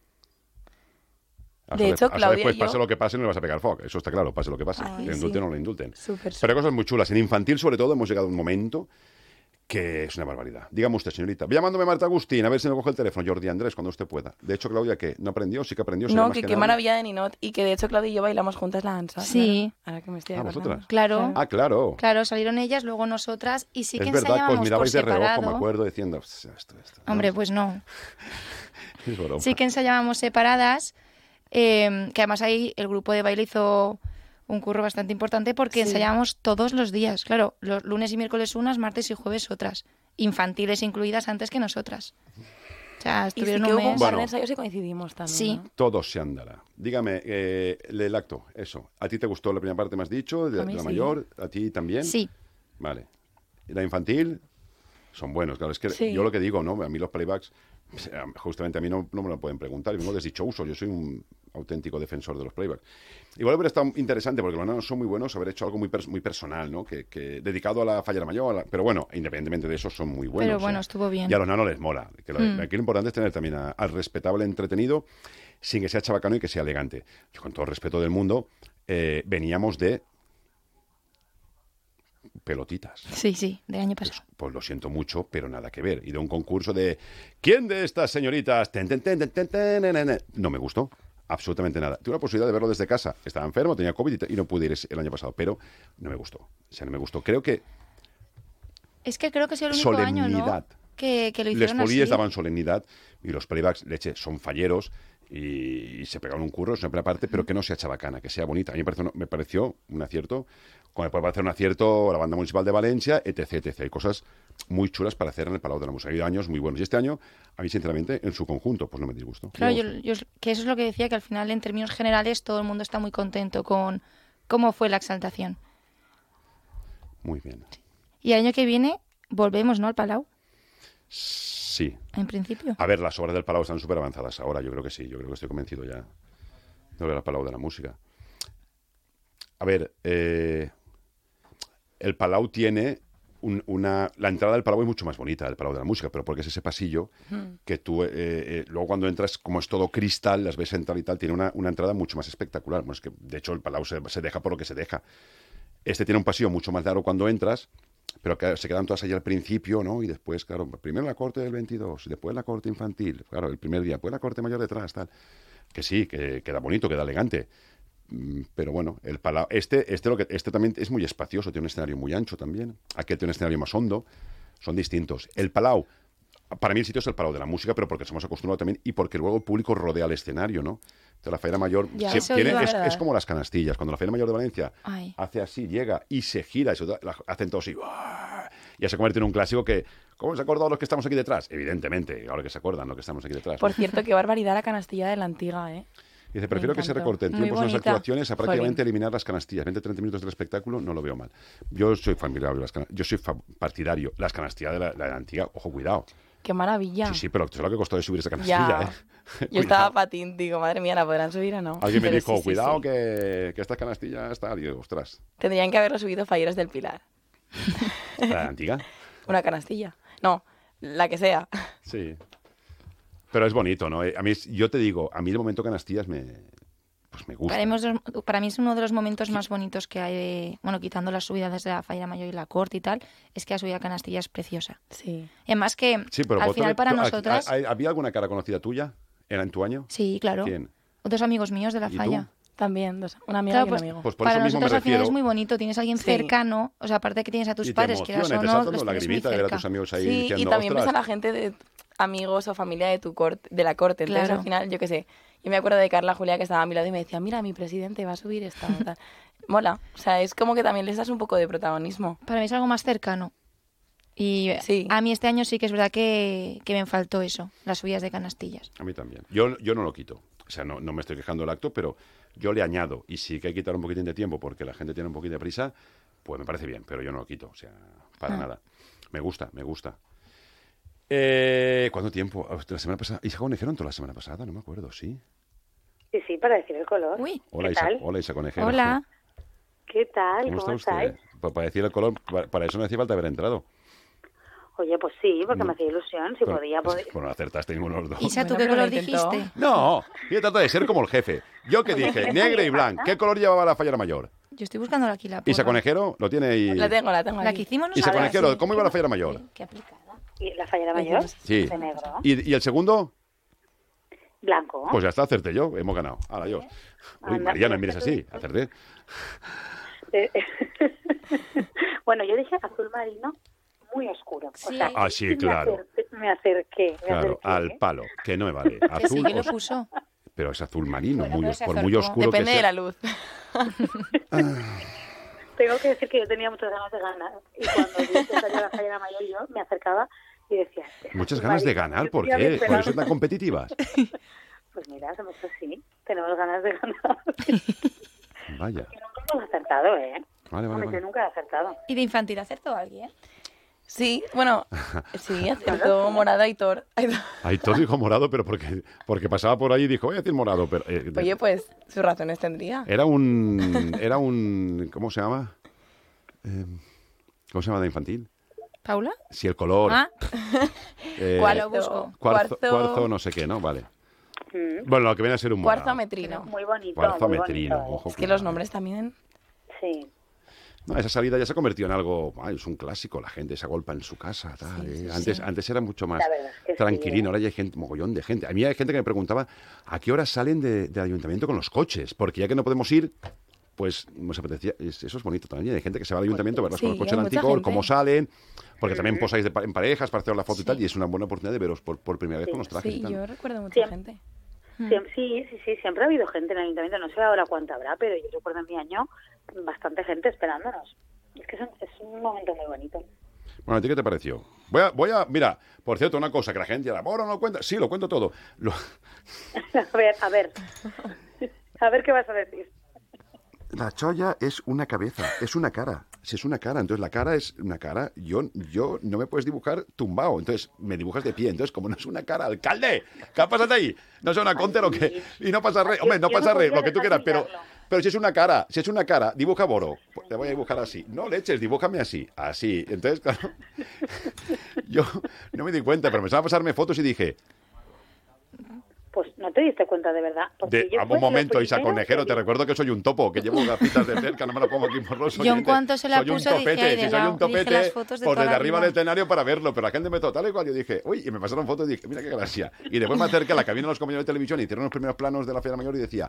De hecho, Claudia y después, yo- pase lo que pase, no le vas a pegar foc. Eso está claro, pase lo que pase. Ay, Le indulten sí. o no le indulten. Súper, Pero hay cosas muy chulas. En infantil, sobre todo, hemos llegado a un momento que es una barbaridad. Dígame usted, señorita. Llamándome Marta Agustín, a ver si me coge el teléfono. Jordi Andrés, cuando usted pueda. De hecho, Claudia, ¿qué? ¿No aprendió? Sí que aprendió. No, que qué maravilla de Ninot. Y que de hecho Claudia y yo bailamos juntas la danza. Sí. Claro. Ahora que me estoy acordando. ¿vosotras? Claro. Ah, claro. Claro, salieron ellas, luego nosotras, y sí que Es verdad que os ensayábamos por mirabais de reojo, separado. me acuerdo, diciendo... Esto, ¿no? Hombre, pues no. Es broma. Sí que ensayábamos separadas, que además ahí el grupo de baile hizo un curro bastante importante porque Sí. ensayábamos todos los días. Claro, los lunes y miércoles unas, martes y jueves otras. Infantiles incluidas antes que nosotras. O sea, Y sí estuvieron que un hubo un mes. par Bueno. de ensayos y coincidimos también. Sí. ¿no? Todo se andará. Dígame, el acto, eso. ¿A ti te gustó la primera parte, me has dicho? De A mí la sí. mayor, ¿a ti también? Sí. Vale. ¿Y la infantil? Son buenos, claro. Es que Sí. yo lo que digo, ¿no? A mí los playbacks, justamente a mí no me lo pueden preguntar. Yo vengo de dicho uso, yo soy un auténtico defensor de los playbacks. Igual hubiera estado interesante, porque los nanos son muy buenos, haber hecho algo muy personal, ¿no? Que dedicado a la Falla de la Mayor. Pero bueno, independientemente de eso, son muy buenos. Pero bueno, estuvo bien. Y a los nanos les mola. Que aquí lo importante es tener también al respetable entretenido, sin que sea chabacano y que sea elegante. Yo, con todo el respeto del mundo, veníamos de pelotitas. Sí, del año pasado. Pues lo siento mucho, pero nada que ver. Y de un concurso de ¿quién de estas señoritas? No me gustó. Absolutamente nada. Tuve la posibilidad de verlo desde casa. Estaba enfermo, tenía COVID y no pude ir el año pasado, pero no me gustó. O sea, no me gustó. Creo que Es que creo que ha sido el único año, solemnidad. ¿no? Que lo Les hicieron políes así. daban solemnidad y los playbacks, leche, son falleros y se pegaron un curro, es una primera parte, pero que no sea chabacana, que sea bonita. A mí me pareció un acierto, como me puede parecer un acierto la Banda Municipal de Valencia, etc. Hay cosas muy chulas para hacer en el Palau de la Música. Ha habido años muy buenos. Y este año, a mí, sinceramente, en su conjunto, pues no me disgustó. Claro, Me gustó. yo que eso es lo que decía, que al final, en términos generales, todo el mundo está muy contento con cómo fue la exaltación. Muy bien. Y el año que viene volvemos, ¿no?, al Palau, Sí. en principio. A ver, las obras del Palau están súper avanzadas ahora, yo creo que sí. Yo creo que estoy convencido ya de volver al Palau de la Música. A ver, el Palau tiene la entrada del Palau es mucho más bonita, el Palau de la Música, pero porque es ese pasillo que tú, luego cuando entras, como es todo cristal, las ves entrar y tal, tiene una entrada mucho más espectacular. Bueno, es que, de hecho, el Palau se deja por lo que se deja. Este tiene un pasillo mucho más largo cuando entras, pero que se quedan todas ahí al principio, ¿no? Y después, claro, primero la corte del 22, y después la corte infantil, claro, el primer día, después la corte mayor detrás, tal. Que sí, que queda bonito, queda elegante. Pero bueno, el Palau, este también es muy espacioso, tiene un escenario muy ancho también. Aquel tiene un escenario más hondo, son distintos. El Palau, para mí el sitio es el Palau de la Música, pero porque somos acostumbrados también y porque luego el público rodea el escenario, ¿no? Entonces la Feria Mayor Ya, sí, eso iba, es ¿verdad? como las canastillas. Cuando la Feria Mayor de Valencia Ay. hace así, llega y se gira, hacen todos así, ¡buah! Ya se convierte en un clásico que, ¿cómo se han acordado los que estamos aquí detrás? Evidentemente, ahora que se acuerdan los que estamos aquí detrás. Por cierto, qué barbaridad la canastilla de la Antigua, ¿eh? Dice, prefiero que se encantó. recorten Muy tiempos en las bonita. actuaciones a prácticamente Jolín. eliminar las canastillas. 20-30 minutos del espectáculo no lo veo mal. Yo soy familiar de las canastillas. Yo soy partidario. Las canastillas de la antigua, ojo, cuidado. Qué maravilla. Sí, pero ¿tú sabes lo que costó de subir esa canastilla, Ya. eh? Yo estaba patín, digo, madre mía, ¿la podrán subir o no? Alguien me Pero dijo, sí, sí, cuidado sí. que estas canastillas está. Digo, ostras, Tendrían que haberlo subido Falleros del Pilar. la antigua. Una canastilla. No, la que sea. Sí. Pero es bonito, ¿no? A mí, yo te digo, a mí el momento canastillas me gusta. Para mí es uno de los momentos más bonitos que hay, bueno, quitando las subidas desde la Falla Mayor y la Corte y tal, es que la subida a Canastilla es preciosa. Sí. Además que Sí, pero al vosotros- final para nosotras... ¿Había alguna cara conocida tuya? ¿Era en tu año? Sí, claro. ¿Quién? Dos amigos míos de la ¿Y tú? Falla. También, una amiga Claro, y un amigo. Pues por para eso mismo me nosotros al final refiero. es muy bonito, tienes a alguien Sí. cercano, o sea, aparte de que tienes a tus Y te padres, que emociona, o y te no, salta los una tienes muy lagrimita de ver a cerca. tus amigos ahí Sí, diciendo, y también ves a ostras. la gente de amigos o familia de tu corte, de la corte. Entonces, Claro. al final, yo qué sé, yo me acuerdo de Carla Julia que estaba a mi lado y me decía, mira, mi presidente va a subir esta o tal. Mola. O sea, es como que también les das un poco de protagonismo. Para mí es algo más cercano. Y Sí. a mí este año sí que es verdad que me faltó eso, las subidas de canastillas. A mí también. Yo no lo quito. O sea, no me estoy quejando del acto, pero yo le añado. Y si hay que quitar un poquitín de tiempo porque la gente tiene un poquito de prisa, pues me parece bien, pero yo no lo quito. O sea, para nada. Me gusta. ¿Cuánto tiempo? La semana pasada. ¿Isa Conejero entró la semana pasada? No me acuerdo, ¿sí? Sí, para decir el color. Uy, Hola, ¿Qué Isa, tal? hola, Isa Conejero. hola. ¿Qué tal? ¿Cómo está ¿Cómo usted? estáis? Pues para decir el color, para eso no hacía falta haber entrado. Oye, pues sí, porque me hacía ilusión, si podía. Pues no acertaste ninguno de los dos. Isa, ¿tú Bueno, qué pero color lo intentó. dijiste? No, yo trato de ser como el jefe. Yo que dije, negro y blanco. ¿Qué color llevaba la fallera mayor? Yo estoy buscando aquí la Isa porra. Conejero lo tiene ahí. La tengo La que aquí. hicimos Isa nosotros. Conejero, ¿cómo iba la fallera mayor? Qué aplicada. ¿Y la fallera mayor? Sí. De negro. ¿Y el segundo? Blanco. Pues ya está, acerté yo, hemos ganado. Ahora yo. Uy, Anda, Mariana, pues mires esto así, acerté. Bueno, yo dije azul marino muy oscuro. Sí. O sea, Ah, sí, claro. Me acerqué. Claro, al palo, que no me vale. Que sí, Azul, que lo puso. pero es azul marino, Bueno, muy, pero se por acercó. muy oscuro Depende que de sea. la luz. Tengo que decir que yo tenía muchas ganas de ganar. Y cuando vi que salía la fallera mayor, yo me acercaba y decía... Muchas azul ganas de marino, ganar, yo ¿por tenía qué? mi ¿Por eso esperanza. son tan competitivas? Pues mira, somos así. Tenemos ganas de ganar. Vaya. Que nunca hemos acertado, ¿eh? Vale, vale, Hombre, vale. yo nunca he acertado. ¿Y de infantil acertó alguien? Sí, bueno, sí, acertó morada y Thor. Aitor dijo morado, pero porque pasaba por ahí y dijo, voy a decir morado. Pero, Oye, pues sus razones tendría. Era un... ¿Cómo se llama? ¿Cómo se llama de infantil? ¿Paula? Si el color... Ah, ¿Cuál lo busco. Cuarzo no sé qué, ¿no? Vale. Bueno, lo que viene a ser un morado. Cuarzo metrino. Muy bonito. Cuarzo muy metrino. bonito, ¿eh? Ojo, Es que los nombres también. Sí. No, esa salida ya se ha convertido en algo, es un clásico, la gente se agolpa en su casa, tal, Antes era mucho más La verdad es que sí, tranquilino, ahora ya hay gente, mogollón de gente. A mí hay gente que me preguntaba a qué hora salen del ayuntamiento con los coches, porque ya que no podemos ir, pues nos apetecía, eso es bonito también, hay gente que se va al ayuntamiento a verlos con los Sí, coches hay en mucha Anticor, gente. cómo salen, porque también posáis en parejas para hacer la foto y tal, y es una buena oportunidad de veros por primera vez con los trajes y Sí, tal. yo recuerdo mucha Sí. gente. Sí, siempre ha habido gente en el ayuntamiento, no sé ahora cuánta habrá, pero yo recuerdo en mi año bastante gente esperándonos. Es que es un momento muy bonito. Bueno, ¿a ti qué te pareció? Mira, por cierto, una cosa que la gente dirá, ¿ahora no lo cuenta? Sí, lo cuento todo. A ver qué vas a decir. La cholla es una cabeza, es una cara. Si es una cara, entonces la cara es una cara. Yo no me puedes dibujar tumbado, entonces me dibujas de pie. Entonces, como no es una cara, alcalde, ¿qué ha pasado ahí? ¿No es una conter o qué? Y no pasa re. Hombre, no Yo no pasa re, podría lo que tú dejar quieras, de mirarlo. pero si es una cara, dibuja Boro. Pues te voy a dibujar así. No leches, dibújame así, así. Entonces, claro, yo no me di cuenta, pero me estaba a pasarme fotos y dije, Pues no te diste cuenta de verdad. Porque yo a fue un momento, lo Isa primero Conejero, que te vi. recuerdo que soy un topo, que llevo gafitas de cerca, no me lo pongo aquí por los Yo en oyentes. cuanto se la Soy un puso, dije, topete, "Ay, si de soy la- un dije topete, las fotos de por toda desde la arriba vida". del escenario para verlo, pero la gente me tal y cual, yo dije, uy, y me pasaron fotos y dije, mira qué gracia. Y después me acerqué a la cabina de los compañeros de televisión y hicieron los primeros planos de la Feria Mayor y decía,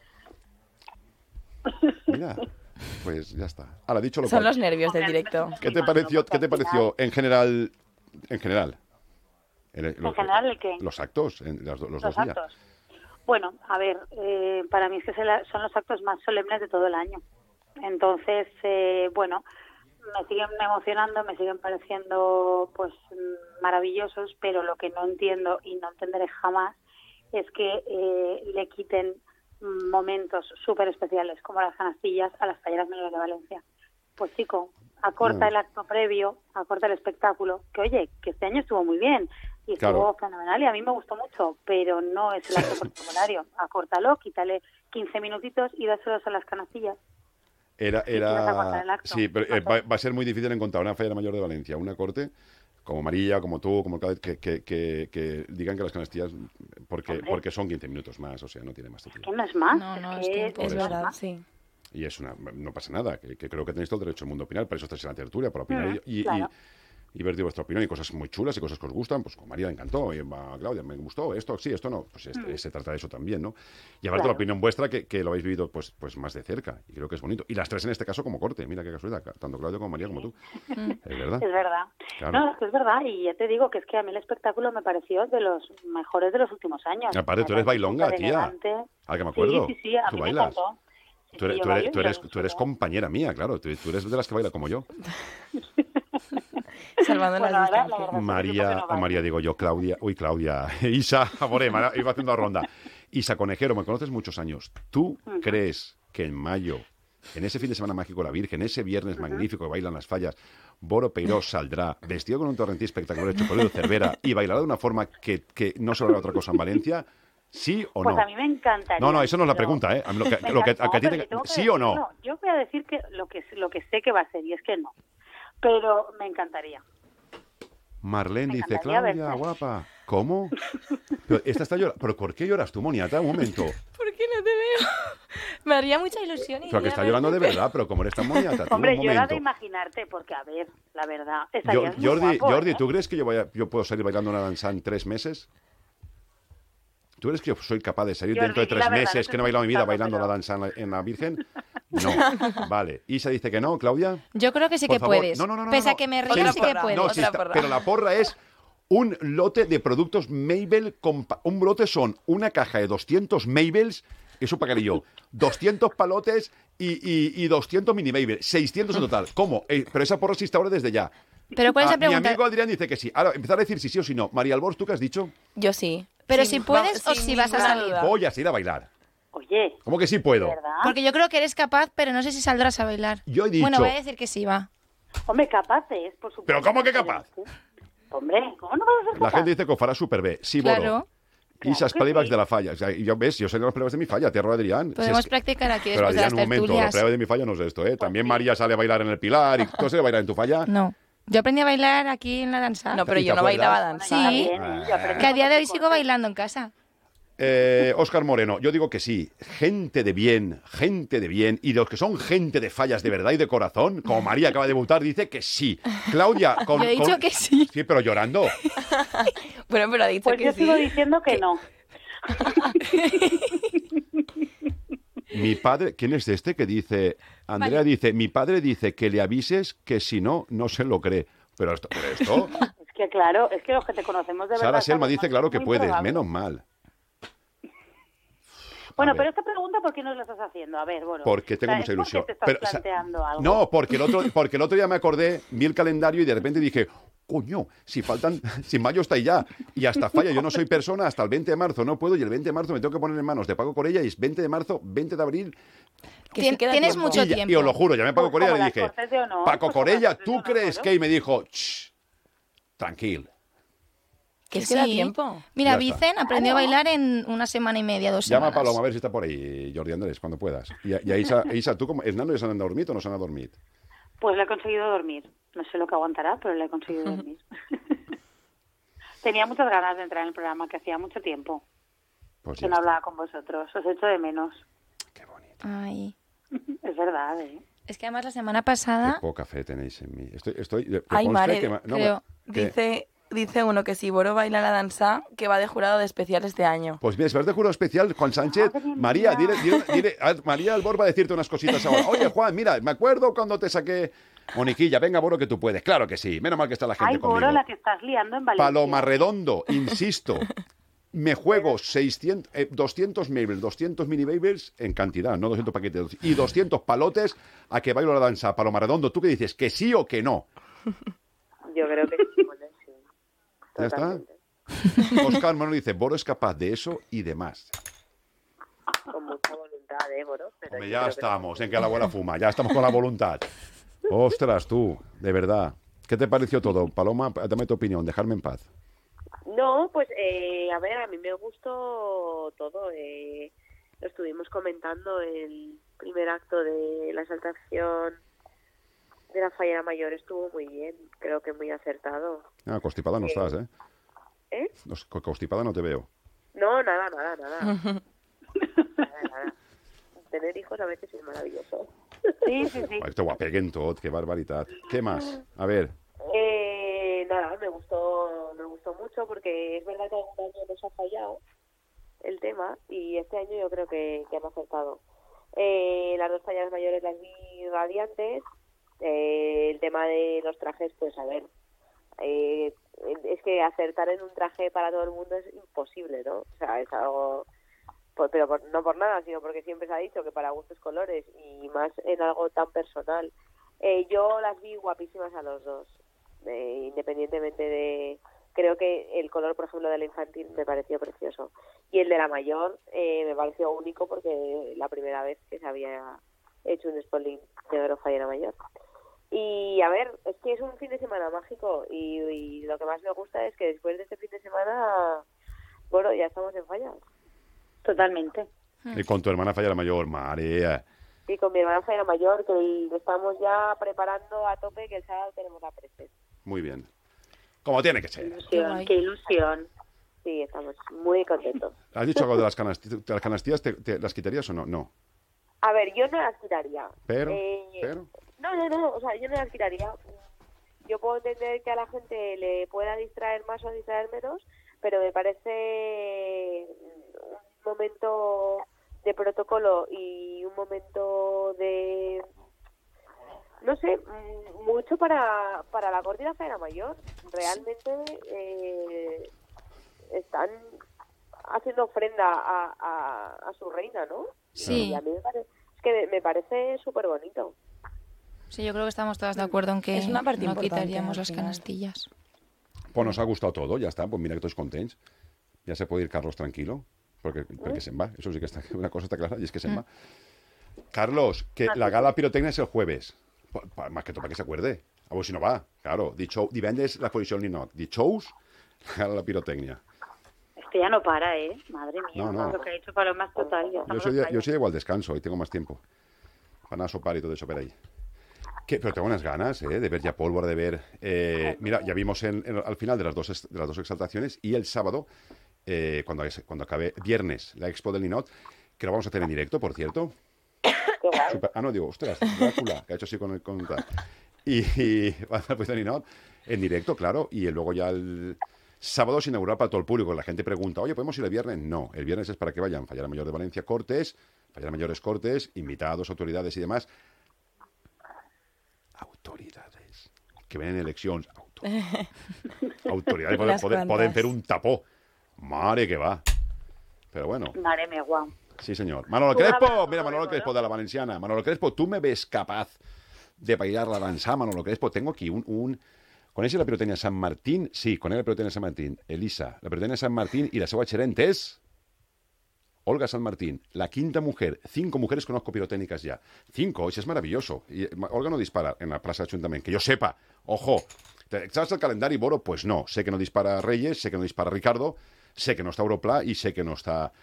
mira, pues ya está. Ahora, dicho lo Son cual, los nervios del directo. ¿qué te pareció en general? En general, ¿En general el qué? los actos, los Los dos días. actos. Bueno, a ver, para mí es que son los actos más solemnes de todo el año. Entonces, bueno, me siguen emocionando, me siguen pareciendo pues maravillosos, pero lo que no entiendo y no entenderé jamás es que le quiten momentos súper especiales como las canastillas a las falleras menores de Valencia. Pues chico, acorta el acto previo, acorta el espectáculo, que oye, que este año estuvo muy bien y estuvo fenomenal y a mí me gustó mucho, pero no es el acto protocolario. Acórtalo, quítale 15 minutitos y dáselos a las canastillas. vas a cortar el acto. Sí, pero va a ser muy difícil encontrar una fallera mayor de Valencia, una corte como María, como tú, como cada que digan que las canastillas, porque son 15 minutos más, o sea, no tiene más tiempo. Que no es más. No, es tiempo. Es Por eso. verdad, sí. Y no pasa nada, que creo que tenéis todo el derecho del mundo a opinar, para eso estáis en la tertulia, para opinar claro. y ver vuestra opinión y cosas muy chulas y cosas que os gustan, pues con María le encantó, y a Claudia me gustó, esto sí, esto no, pues se trata de eso también, ¿no? Y aparte la opinión vuestra que lo habéis vivido pues más de cerca, y creo que es bonito. Y las tres en este caso como corte, mira qué casualidad, tanto Claudia como María como tú. Es verdad. Es verdad. Claro. No, es verdad, y ya te digo que es que a mí el espectáculo me pareció de los mejores de los últimos años. Aparte, tú eres bailonga, Súper tía. elegante. Al que me acuerdo. Sí, a Tú mí bailas. me encantó. Sí, Tú eres, yo tú bailo eres, y tú eres, bailo tú eres mucho. compañera mía, claro. Tú eres de las que baila como yo. Salvando Bueno, las ahora, la distancias. verdad, María digo yo, Claudia, Isa, Morema, iba haciendo la ronda. Isa Conejero, me conoces muchos años. ¿Tú crees que en mayo, en ese fin de semana mágico de la Virgen, ese viernes magnífico que bailan las fallas, Boro Peirós saldrá vestido con un torrentí espectacular hecho por Edu Cervera y bailará de una forma que no se lo hará otra cosa en Valencia? ¿Sí o Pues no? a mí me encantaría. No, eso no es la pero- pregunta, ¿eh? A mí Me a ti encantó, te- pero tengo que ¿Sí o no? decir, yo voy a decir que lo que sé que va a ser, y es que no. Pero me encantaría. Marlene Me dice, encantaría Claudia, verte. guapa. ¿Cómo? Pero esta está llorando. ¿Pero por qué lloras tú, moniata? Un momento. ¿Por qué no te veo? Me haría mucha ilusión. Pero que está llorando de verdad, pero como eres tan moniata, tú, Hombre, un yo era de momento. imaginarte, porque, a ver, la verdad, estarías muy Jordi, guapo, Jordi, ¿eh? ¿tú crees que yo puedo salir bailando una danza en 3 meses? ¿Tú crees que yo soy capaz de salir Jordi, dentro de di la 3 verdad, meses no que no he bailado en mi vida te estoy bailando la danza en la Virgen? No. Vale. Isa dice que no, Claudia. Yo creo que sí Por que favor. puedes. No. Pese a que me río, Otra sí que porra. puedes. No, Otra sí está, porra. pero la porra es un lote de productos Mabel. Un lote son una caja de 200 Mabels, eso pagaré yo, 200 palotes y 200 mini Mabel, 600 en total. ¿Cómo? Pero esa porra sí está ahora desde ya. Pero puedes Mi preguntar. amigo Adrián dice que sí. Ahora, empezar a decir si sí o si no. María Albors, ¿tú qué has dicho? Yo sí. Pero Sin- si puedes o sin si vas a ninguna salir. duda. Voy a ir a bailar. Oye, ¿Cómo que sí puedo? ¿verdad? Porque yo creo que eres capaz, pero no sé si saldrás a bailar. Yo he dicho- Bueno, voy a decir que sí, va. Hombre, capaz es, por supuesto. ¿Pero cómo que capaz? Hombre, ¿cómo no vas a ser La capaz? gente dice que ho farà super bé. Sí, Boro. Claro. Isas que playbacks sí. de la falla. O sea, yo soy de los playbacks de mi falla, terror Adrián. Podemos Si es que- practicar aquí Pero después de Adrián, las un momento, los tertulias. playbacks de mi falla no es esto, ¿eh? También María sale a bailar en el Pilar. ¿Y tú has ido a bailar en tu falla? No. Yo aprendí a bailar aquí en la danza. No, pero ¿Y yo te no bailaba acuerdas? danza. Sí. Yo aprendí Que a día de hoy con sigo bailando en casa. Óscar Moreno, yo digo que sí. Gente de bien. Y los que son gente de fallas de verdad y de corazón, como María acaba de debutar, dice que sí. Claudia, Yo he dicho que sí. Sí, pero llorando. Bueno, pero ha dicho Pues que yo sí. sigo diciendo que no. Mi padre, ¿quién es este que dice? Andrea Vale. dice, mi padre dice que le avises que si no, no se lo cree. Pero esto, Es que claro, es que los que te conocemos de verdad... Sara Selma sabemos dice, claro que muy puedes, probable. menos mal. Bueno, A ver. pero esta pregunta, ¿por qué nos la estás haciendo? A ver, bueno. Porque tengo o sea, mucha ¿es ilusión. porque te estás Pero, o sea, planteando algo? No, porque el otro día me acordé, vi el calendario y de repente dije, coño, si mayo está ahí ya, y hasta falla, yo no soy persona, hasta el 20 de marzo no puedo, y el 20 de marzo me tengo que poner en manos de Paco Corella, y es 20 de marzo, 20 de abril, Que sí queda Tienes tiempo. mucho y, ya- tiempo. y os lo juro, llamé a Paco Pues Corella y como le las dije, Cortes de Honor, Paco pues como Corella, las Cortes ¿tú de crees Honor, que? Y me dijo, shh, tranquil. Que sí queda Sí. tiempo. Mira, Ya está. Vicen aprendió a bailar en una semana y media, 2 Llama a semanas. Paloma a ver si está por ahí, Jordi Andrés, cuando puedas. Y a Isa, ¿tú cómo? ¿Hernando ya se han dormido o no se han dormido? Pues le he conseguido dormir. No sé lo que aguantará, pero le he conseguido dormir. Tenía muchas ganas de entrar en el programa, que hacía mucho tiempo Pues que ya no está. hablaba con vosotros. Os echo de menos. Qué bonito. Ay. Es verdad, ¿eh? Es que además la semana Qué pasada... poca fe tenéis en mí. Estoy que Ay, conste Mare, que no, creo. que- Dice uno que si Boro baila la danza, que va de jurado de especial este año. Pues bien, es de jurado especial, Juan Sánchez. Madre María, mía. dile, María Albor va a decirte unas cositas ahora. Oye, Juan, mira, me acuerdo cuando te saqué Moniquilla. Venga, Boro, que tú puedes. Claro que sí. Menos mal que está la gente Ay, conmigo. Boro, la que estás liando en Valencia. Paloma Redondo, insisto. Me juego 200 Mabel, 200 mini Mabels en cantidad, no 200 paquetes. Y 200 palotes a que bailo la danza. Paloma Redondo, ¿tú qué dices? ¿Que sí o que no? Yo creo que sí, bueno, sí. ¿Ya está? Totalmente. Oscar Moreno dice, Boro es capaz de eso y de más. Con mucha voluntad, Boro. Pero Hombre, yo ya creo que estamos, en que la abuela fuma, ya estamos con la voluntad. Ostras, tú, de verdad. ¿Qué te pareció todo? Paloma, dame tu opinión, dejarme en paz. No, pues a ver, a mí me gustó todo. Lo estuvimos comentando el primer acto de la exaltación de la Fallera Mayor, estuvo muy bien, creo que muy acertado. Ah, constipada no estás, ¿eh? ¿Eh? Constipada no te veo. No, nada. nada. Tener hijos a veces es maravilloso. Sí, sí, sí. Este guapeguen tot, qué barbaridad. ¿Qué más? A ver, Nada, me gustó mucho porque es verdad que algún año nos ha fallado el tema y este año yo creo que han acertado. Las dos fallas mayores las vi radiantes. El tema de los trajes, pues a ver, es que acertar en un traje para todo el mundo es imposible, ¿no? O sea, es algo, no por nada, sino porque siempre se ha dicho que para gustos colores y más en algo tan personal. Yo las vi guapísimas a los dos, independientemente de... Creo que el color, por ejemplo, de la infantil me pareció precioso. Y el de la mayor me pareció único porque la primera vez que se había hecho un spotlight de oro Fallera Mayor. Y a ver, es que es un fin de semana mágico y lo que más me gusta es que después de este fin de semana, bueno, ya estamos en fallas. Totalmente. y con tu hermana Fallera Mayor, María. Y con mi hermana Fallera Mayor, que estamos ya preparando a tope, que el sábado tenemos la prese. Muy bien. Como tiene que ser. Ilusión, qué ilusión. Sí, estamos muy contentos. ¿Has dicho algo de las canastillas? ¿Te las quitarías o no? No. A ver, yo no las quitaría. Pero. No, o sea, yo no las quitaría. Yo puedo entender que a la gente le pueda distraer más o distraer menos, pero me parece un momento de protocolo y un momento de, no sé, mucho para la corte y la faena mayor. Realmente están haciendo ofrenda a su reina, ¿no? Sí. Y a mí me parece súper bonito. Sí, yo creo que estamos todas de acuerdo en que Es una parte no importante, quitaríamos al las final. canastillas. Pues nos ha gustado todo, ya está. Pues mira que todos contentos. Ya se puede ir Carlos tranquilo, porque se'n va. Eso sí que está, una cosa está clara, y es que se'n va. Carlos, que la gala pirotecnia es el jueves. Más que todo para que se acuerde. A vos si no va, claro. Divendres la exposició al Ninot. Dijous, la gala la pirotecnia. Este ya no para, ¿eh? Madre mía, No. lo que ha hecho Paloma es total. Yo soy igual descanso y tengo más tiempo para sopar y todo eso por ahí. Pero tengo unas ganas de ver ya pólvora, de ver... mira, ya vimos al final de las dos exaltaciones y el sábado, cuando acabe viernes la expo del Ninot, que lo vamos a hacer en directo, por cierto. Ostras, Drácula, que ha hecho así con tal. Y va a hacer pues el Ninot en directo, claro, y luego ya el sábado se inaugura para todo el público. La gente pregunta, oye, ¿podemos ir el viernes? No, el viernes es para que vayan Fallera Mayor de Valencia Cortes, Fallera Mayores Cortes, invitados, autoridades y demás. Autoridades que ven en eleccions. Autoridades poden fer un tapó. Mare que va. Pero bueno. Madre mía, guau. Sí, señor. Manolo Crespo, mira, Manolo Crespo de la Valenciana. Manolo Crespo, ¿tú me ves capaz de bailar la danza, Manolo Crespo? Tengo aquí ¿Coneixes la pirotecnia de Sant Martín? Sí, conec la pirotecnia de Sant Martín. Elisa, la pirotecnia de Sant Martín y la seva gerent és Olga San Martín, la quinta mujer. 5 mujeres conozco pirotécnicas ya. 5, eso es maravilloso. Y Olga no dispara en la plaza de Ayuntamiento. Que yo sepa, ojo, ¿sabes el calendario, Boro? Pues no. Sé que no dispara Reyes, sé que no dispara Ricardo, sé que no está Europla y sé que no está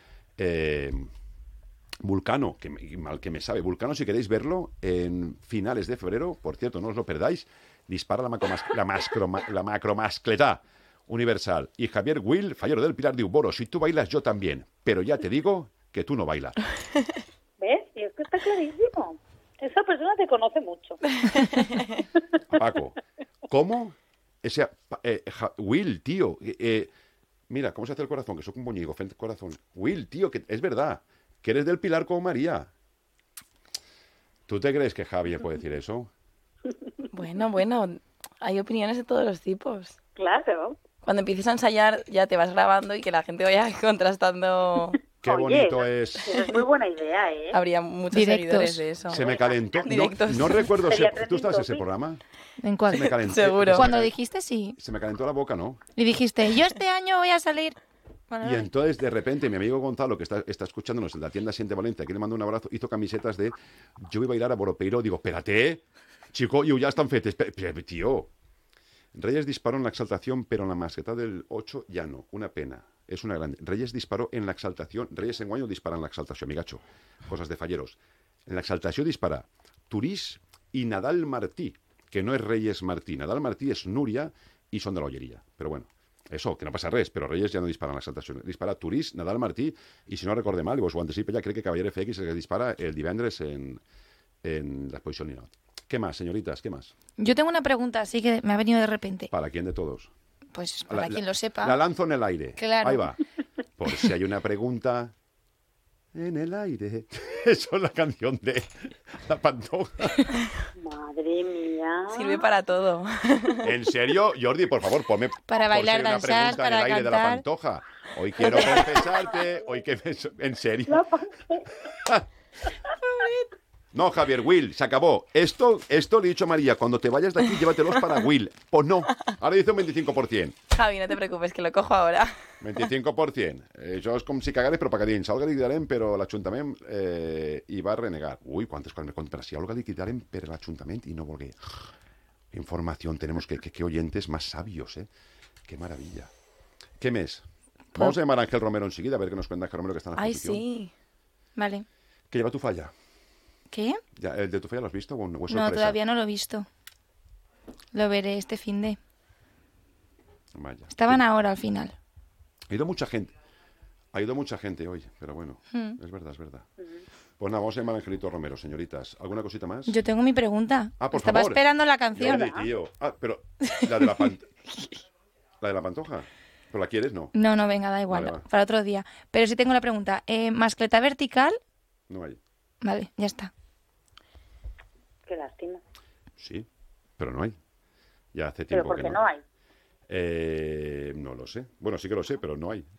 Vulcano, que mal que me sabe. Vulcano, si queréis verlo, en finales de febrero, por cierto, no os lo perdáis, dispara la macromascletá universal. Y Javier Will, Fallero del Pilar, diu, Boro, si tú bailas, yo también. Pero ya te digo que tú no bailas. ¿Ves? Y es que está clarísimo. Esa persona te conoce mucho. Paco, ¿cómo? Will, tío, mira, ¿cómo se hace el corazón? Que soy un boñigo, frente al corazón. Will, tío, que es verdad, que eres del Pilar como María. ¿Tú te crees que Javier puede decir eso? Bueno, hay opiniones de todos los tipos. Claro. Cuando empieces a ensayar ya te vas grabando y que la gente vaya contrastando. Qué bonito es. Es muy buena idea, ¿eh? Habría muchos Directos. seguidores de eso. Se me calentó. Directos. No recuerdo. Sería ¿Tú estabas en ese trending programa? ¿En cuál? Se me calentó. Seguro. Cuando dijiste sí. Se me calentó la boca, ¿no? Y dijiste, yo este año voy a salir. Bueno, Y entonces, de repente, mi amigo Gonzalo, que está escuchándonos en la tienda Siente Valencia, que le mando un abrazo, hizo camisetas de yo voy a bailar a Boropeiro. Digo, espérate, chico, y ya están fetes. Tío. Reyes disparó en la exaltación, pero en la masqueta del 8 ya no. Una pena. Es una grande. Reyes disparó en la exaltación. Reyes Enguaño dispara en la exaltación, amigacho. Cosas de falleros. En la exaltación dispara Turís y Nadal Martí, que no es Reyes Martí. Nadal Martí es Núria y son de la Ollería. Pero bueno, eso, que no pasa res, però Reyes ja no dispara en l'exaltació. Dispara Turís, Nadal Martí, i si no recorde mal, i vos ho anticipo ja, crec que Cavaller FX es que dispara el divendres en l'exposició Ninot. ¿Qué más, señoritas? ¿Qué más? yo tengo una pregunta, así que me ha venido de repente. ¿Para quién de todos? Pues para quien lo sepa. La lanzo en el aire. Claro. Ahí va. Por si hay una pregunta en el aire. Eso es la canción de La Pantoja. Madre mía. Sirve para todo. ¿En serio? Jordi, por favor, ponme Para por si bailar, hay una danzar, pregunta en para el aire de La cantar. Pantoja. Hoy quiero confesarte. ¿En serio? No, Javier, Will, se acabó. Esto le he dicho a María, cuando te vayas de aquí, llévatelos para Will. Pues no, ahora dice un 25%. Javi, no te preocupes, que lo cojo ahora. 25%. Això és com si cagares, però pagarien. Si a Olga liquidarem, però l'Ajuntament hi va renegar. Ui, quantes coses me conten. Però si a Olga liquidarem per l'Ajuntament i no volgué. Información, tenemos que oyentes más sabios, ¿eh? Qué maravilla. ¿Qué mes? Vamos a llamar a Ángel Romero enseguida, a ver qué nos cuenta Ángel Romero, que está en la Ay, exposición. sí. Vale. ¿Qué lleva tu falla? ¿Qué? ¿Ya, ¿El de tu falla lo has visto o es No, sorpresa? todavía no lo he visto. Lo veré este finde. Vaya. Estaban ahora al final. Ha ido mucha gente. Ha ido mucha gente hoy, pero bueno, es verdad, es verdad. Pues nada, vamos a llamar a Angelito Romero, señoritas. ¿Alguna cosita más? Yo tengo mi pregunta. Ah, por Estaba favor. esperando la canción. Jordi, tío. Ah, pero la de la la de la pantoja. ¿Pero la quieres? No. No, venga, da igual. Vale, va. Para otro día. Pero sí tengo la pregunta. ¿Mascleta vertical? No hay. Vale, ya está. Qué lástima. Sí, pero no hay. Ya hace ¿Pero tiempo por que qué no hay? No lo sé. Bueno, sí que lo sé, pero no hay.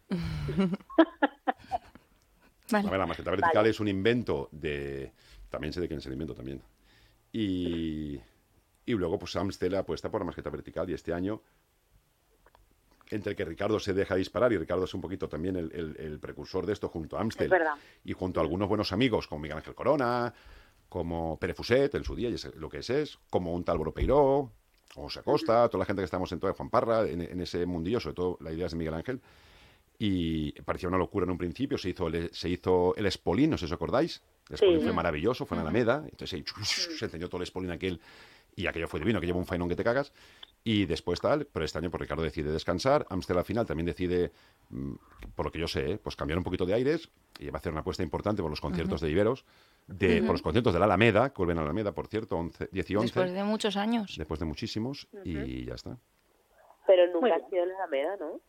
Vale. A ver, la mascleta vertical es un invento de... También sé de quién es el invento también. Y luego, pues Amstel apuesta por la mascleta vertical y este año, entre que Ricardo se deja disparar y Ricardo es un poquito también el precursor de esto junto a Amstel Es verdad. y junto a algunos buenos amigos como Miguel Ángel Corona, como Pere Fuset en su día, y es lo que es, como un tal Boro Peiró, o José Acosta, toda la gente que estamos en todo, Juan Parra, en ese mundillo, sobre todo la idea es de Miguel Ángel. Y parecía una locura en un principio, se hizo el Espolín, no sé si os acordáis. El Espolín fue maravilloso, fue en Alameda, entonces ahí se encendió todo el Espolín aquel, y aquello fue divino, que lleva un faenón que te cagas. Y después tal, pero este año pues Ricardo decide descansar, Amstel al final también decide, por lo que yo sé, pues cambiar un poquito de aires, y va a hacer una apuesta importante por los conciertos de Iberos, por los conciertos de la Alameda, que vuelven a la Alameda, por cierto, 10 y 11. Después de muchos años. Después de muchísimos, y ya está. Pero nunca ha sido en la Alameda, ¿no?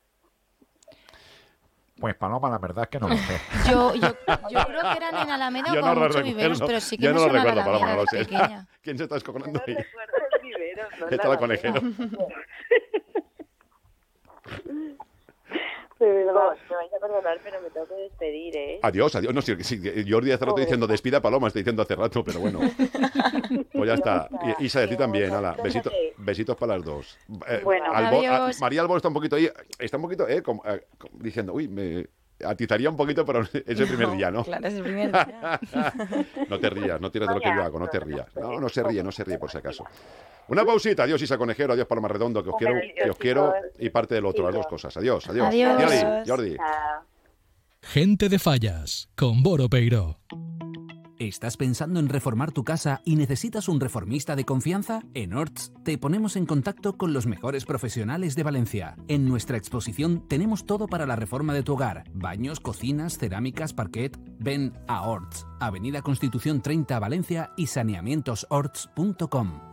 Pues Paloma, la verdad es que no lo sé. Yo creo que eran en Alameda Yo con no lo muchos viveros, recuerdo, pero sí que yo me no lo suena la recuerdo, Paloma, Alameda no lo sé. pequeña. ¿Quién se está escoconando No ahí? recuerdo los viveros, ¿no? Está la conejero. No, me vais a perdonar, pero me tengo que despedir, ¿eh? Adiós. No, sí, Jordi hace rato diciendo despida Paloma, estoy diciendo hace rato, pero bueno. Pues ya está. Isa, de ti también, ala. Besitos para las dos. Bueno, adiós. María Albo está un poquito ahí, diciendo, uy, me atizaría un poquito, pero es el primer día, ¿no? Claro, es el primer día. No te rías, no tires de lo que yo hago, no te rías. No se ríe por si acaso. Una pausita, adiós Isa Conejero, adiós Paloma Redondo, que os quiero, y parte del otro, las dos cosas. Adiós. Adiós. Jordi. Gente de Fallas, con Boro Peiró. ¿Estás pensando en reformar tu casa y necesitas un reformista de confianza? En Orts te ponemos en contacto con los mejores profesionales de Valencia. En nuestra exposición tenemos todo para la reforma de tu hogar. Baños, cocinas, cerámicas, parquet. Ven a Orts, Avenida Constitución 30 Valencia y saneamientosorts.com.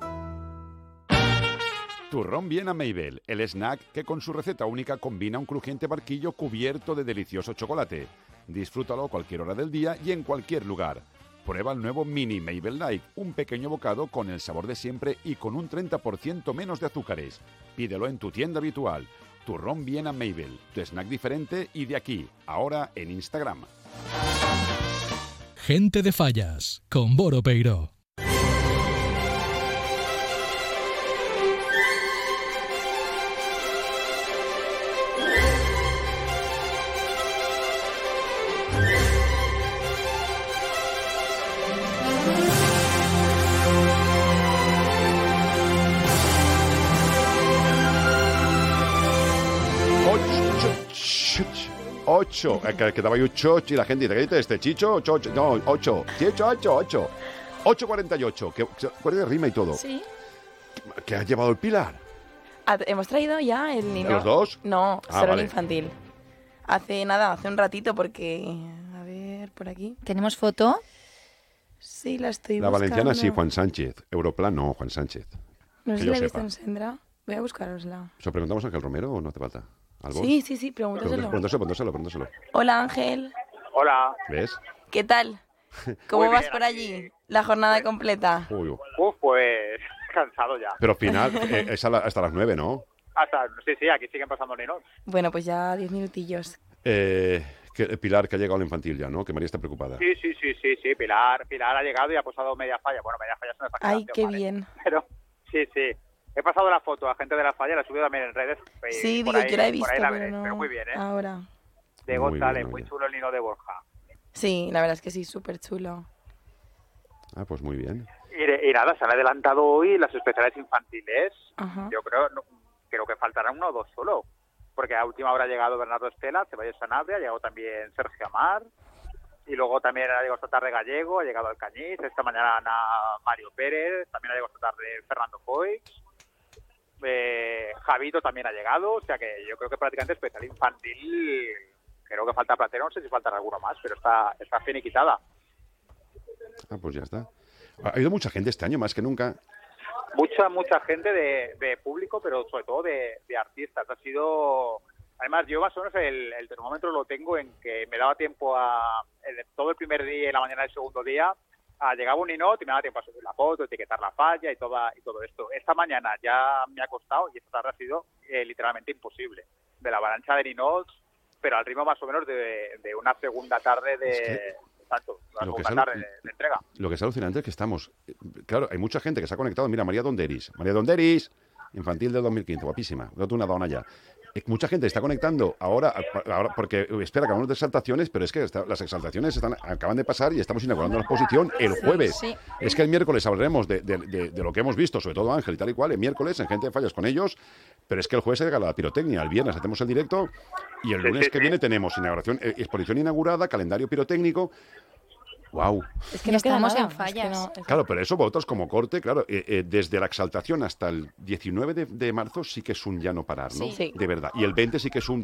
Turrón Viena Mabel, el snack que con su receta única combina un crujiente barquillo cubierto de delicioso chocolate. Disfrútalo a cualquier hora del día y en cualquier lugar. Prueba el nuevo Mini Mabel Light, un pequeño bocado con el sabor de siempre y con un 30% menos de azúcares. Pídelo en tu tienda habitual. Turrón Viena Mabel, tu snack diferente y de aquí, ahora en Instagram. Gente de Fallas, con Boro Peiró. Ocho. Que daba ahí un choch y la gente dice, ¿qué dice este chicho? Ocho. No, 8. 8. 8:48. ¿Cuál es el rima y todo? Sí. ¿Qué ha llevado el Pilar? Hemos traído ya el niño. ¿Los dos? No, Ah, solo vale. el infantil. Hace un ratito porque... A ver, por aquí. ¿Tenemos foto? Sí, la estoy La buscando. valenciana sí, Juan Sánchez. Europlan no, Juan Sánchez. No que sé si yo la he visto sepa. en Sendra. Voy a buscarosla. ¿Se lo preguntamos a Ángel Romero o no te falta? ¿Al boss? Sí, pregúntaselo. Pregúntaselo. Hola, Ángel. Hola. ¿Ves? ¿Qué tal? ¿Cómo Muy vas bien, por aquí. allí? La jornada completa. Uy. Pues cansado ya. Pero al final es hasta las 9, ¿no? Sí, aquí siguen pasando ninos. Bueno, pues ya 10 minutillos. Pilar, que ha llegado al infantil ya, ¿no? Que María está preocupada. Sí. Pilar ha llegado y ha posado media falla. Bueno, media falla es una exageración. Ay, qué ¿vale? bien. Pero sí. He pasado la foto a gente de la falla, la he subido también en redes. Sí, por digo, ahí- yo la he por visto, ahí la pero veréis, no... pero muy bien, ¿eh? Ahora. De Muy González, bien, muy muy chulo el nino de Borja. Sí, la verdad es que sí, súper chulo. Ah, pues muy bien. Y nada, se han adelantado hoy las especiales infantiles. Ajá. Yo creo que faltarán 1 o 2 solo. Porque a última hora ha llegado Bernardo Estela, Ceballos Sanabria, ha llegado también Sergio Amar. Y luego también ha llegado esta tarde Gallego, ha llegado Alcañiz. Esta mañana Mario Pérez, también ha llegado esta tarde Fernando Foix. Javito también ha llegado, o sea que yo creo que prácticamente especial infantil, creo que falta Platero, no sé si faltará alguno más, pero está finiquitada. Pues ya está. Ha ido mucha gente este año, más que nunca. Mucha gente de público, pero sobre todo de artistas. Ha sido... Además, yo más o menos el termómetro lo tengo en que me daba tiempo todo el primer día y la mañana del segundo día, llegaba un ninot y me daba tiempo a subir la foto, etiquetar la falla y todo esto. Esta mañana ya me ha costado y esta tarde ha sido literalmente imposible. De la avalancha de ninots, pero al ritmo más o menos de una segunda tarde de... Exacto, una segunda tarde de entrega. Lo que es alucinante es que estamos... Claro, hay mucha gente que se ha conectado. Mira, María Donderis, infantil del 2015, guapísima. Veo una dona ya. Mucha gente está conectando ahora porque espera que hablamos de exaltaciones, pero es que las exaltaciones acaban de pasar y estamos inaugurando la exposición el jueves. Sí. Es que el miércoles hablaremos de lo que hemos visto, sobre todo Ángel y tal y cual, el miércoles en Gente de Fallas con ellos, pero es que el jueves se llega la pirotecnia, el viernes hacemos el directo y el lunes que viene tenemos inauguración, exposición inaugurada, calendario pirotécnico. ¡Wow! Es que no estamos en Fallas. Claro, pero eso vosotros como corte, claro, desde la exaltación hasta el 19 de marzo sí que es un ya no parar, ¿no? Sí. De verdad. Y el 20 sí que es un...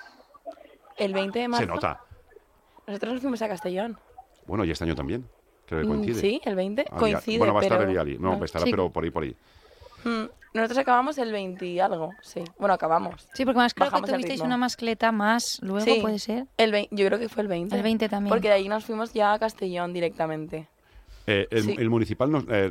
El 20 de marzo... Se nota. Nosotros nos fuimos a Castellón. Bueno, y este año también. Creo que coincide. Sí, el 20 coincide, bueno, va a estar pero... el Viali. No, estará, sí. Pero por ahí. Nosotros acabamos el 20 y algo, sí. Bueno, acabamos. Sí, porque más creo que tuvisteis una mascleta más luego, sí, ¿puede ser? Yo creo que fue el 20. El 20 también. Porque de ahí nos fuimos ya a Castellón directamente. El municipal,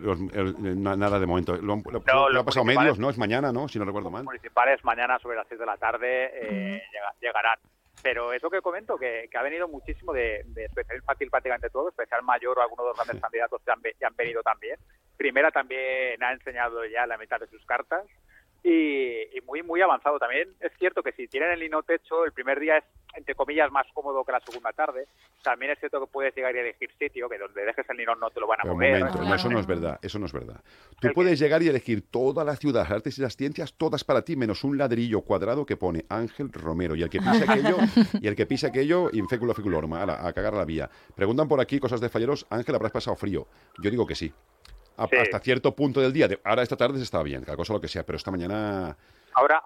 nada de momento. Lo ha pasado medios, ¿no? Es mañana, ¿no? Si no recuerdo mal. Los municipales mañana sobre las 6 de la tarde llegarán. Pero eso que comento, que ha venido muchísimo de especial infantil prácticamente todo, especial mayor o algunos de los grandes candidatos que han venido también. Primera también ha enseñado ya la mitad de sus cartas y muy avanzado también. Es cierto que si tienen el lino techo, el primer día es, entre comillas, más cómodo que la segunda tarde. También es cierto que puedes llegar y elegir sitio, que donde dejes el lino no te lo van a mover. Momento, no, eso no es verdad. Tú puedes llegar y elegir toda la ciudad, las artes y las ciencias, todas para ti, menos un ladrillo cuadrado que pone Ángel Romero. Y el que pise aquello, inféculo ficulorum, a cagar la vía. Preguntan por aquí cosas de falleros. Ángel, ¿habrás pasado frío? Yo digo que sí. Sí. Hasta cierto punto del día. Ahora esta tarde se estaba bien, cada cosa lo que sea, pero esta mañana... Ahora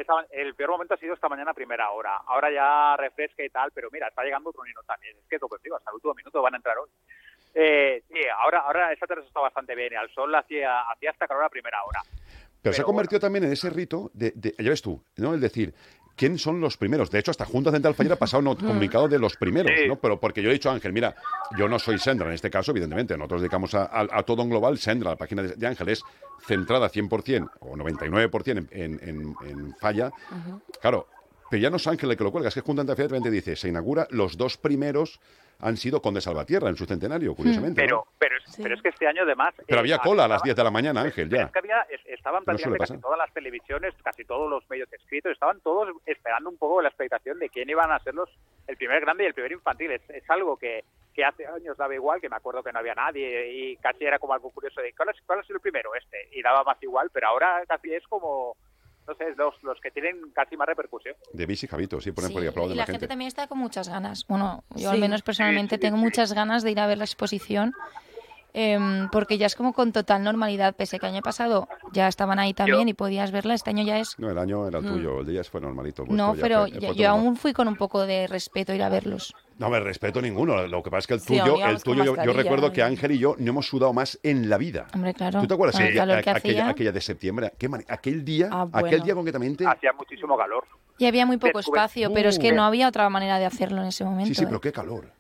el peor momento ha sido esta mañana a primera hora. Ahora ya refresca y tal, pero mira, está llegando otro niño también. Es que lo que digo, hasta el último minuto van a entrar hoy. Sí, ahora esta tarde está bastante bien. Al sol hacía hasta calor a primera hora. Pero se ha convertido también en ese rito ya ves tú, ¿no? El decir... ¿Quién son los primeros? De hecho, hasta Junta Central Fallera ha pasado comunicado de los primeros, ¿no? Pero porque yo he dicho a Ángel, mira, yo no soy Sendra en este caso, evidentemente, nosotros dedicamos a todo en global. Sendra, la página de Ángel, es centrada 100% o 99% en Falla. Claro, pero ya no es Ángel el que lo cuelga, es que Junta Central Fallera también te dice, se inaugura, los dos primeros han sido Conde Salvatierra en su centenario, curiosamente. Pero es que este año además... Pero había cola a las 10 de la mañana, Ángel, ya. Es que estaban prácticamente casi todas las televisiones, casi todos los medios escritos, estaban todos esperando un poco la expectación de quién iban a ser el primer grande y el primer infantil. Es algo que hace años daba igual, que me acuerdo que no había nadie y casi era como algo curioso de ¿cuál ha sido el primero? Y daba más igual, pero ahora casi es como... No sé, los que tienen casi más repercusión. De Bis y Javito, sí, ponen por ahí aplauden y la gente también está con muchas ganas. Bueno, yo al menos personalmente tengo muchas ganas de ir a ver la exposición, porque ya es como con total normalidad, pese que el año pasado ya estaban ahí también y podías verla, este año ya es... No, el año era el tuyo, el de ellas fue normalito. No, pero yo aún fui con un poco de respeto a ir a verlos. No me respeto ninguno, lo que pasa es que el tuyo yo recuerdo que Ángel y yo no hemos sudado más en la vida. Hombre, claro. ¿Tú te acuerdas? Aquella de septiembre, aquel día concretamente... Hacía muchísimo calor. Y había muy poco espacio, pero es que no había otra manera de hacerlo en ese momento. Sí, pero qué calor.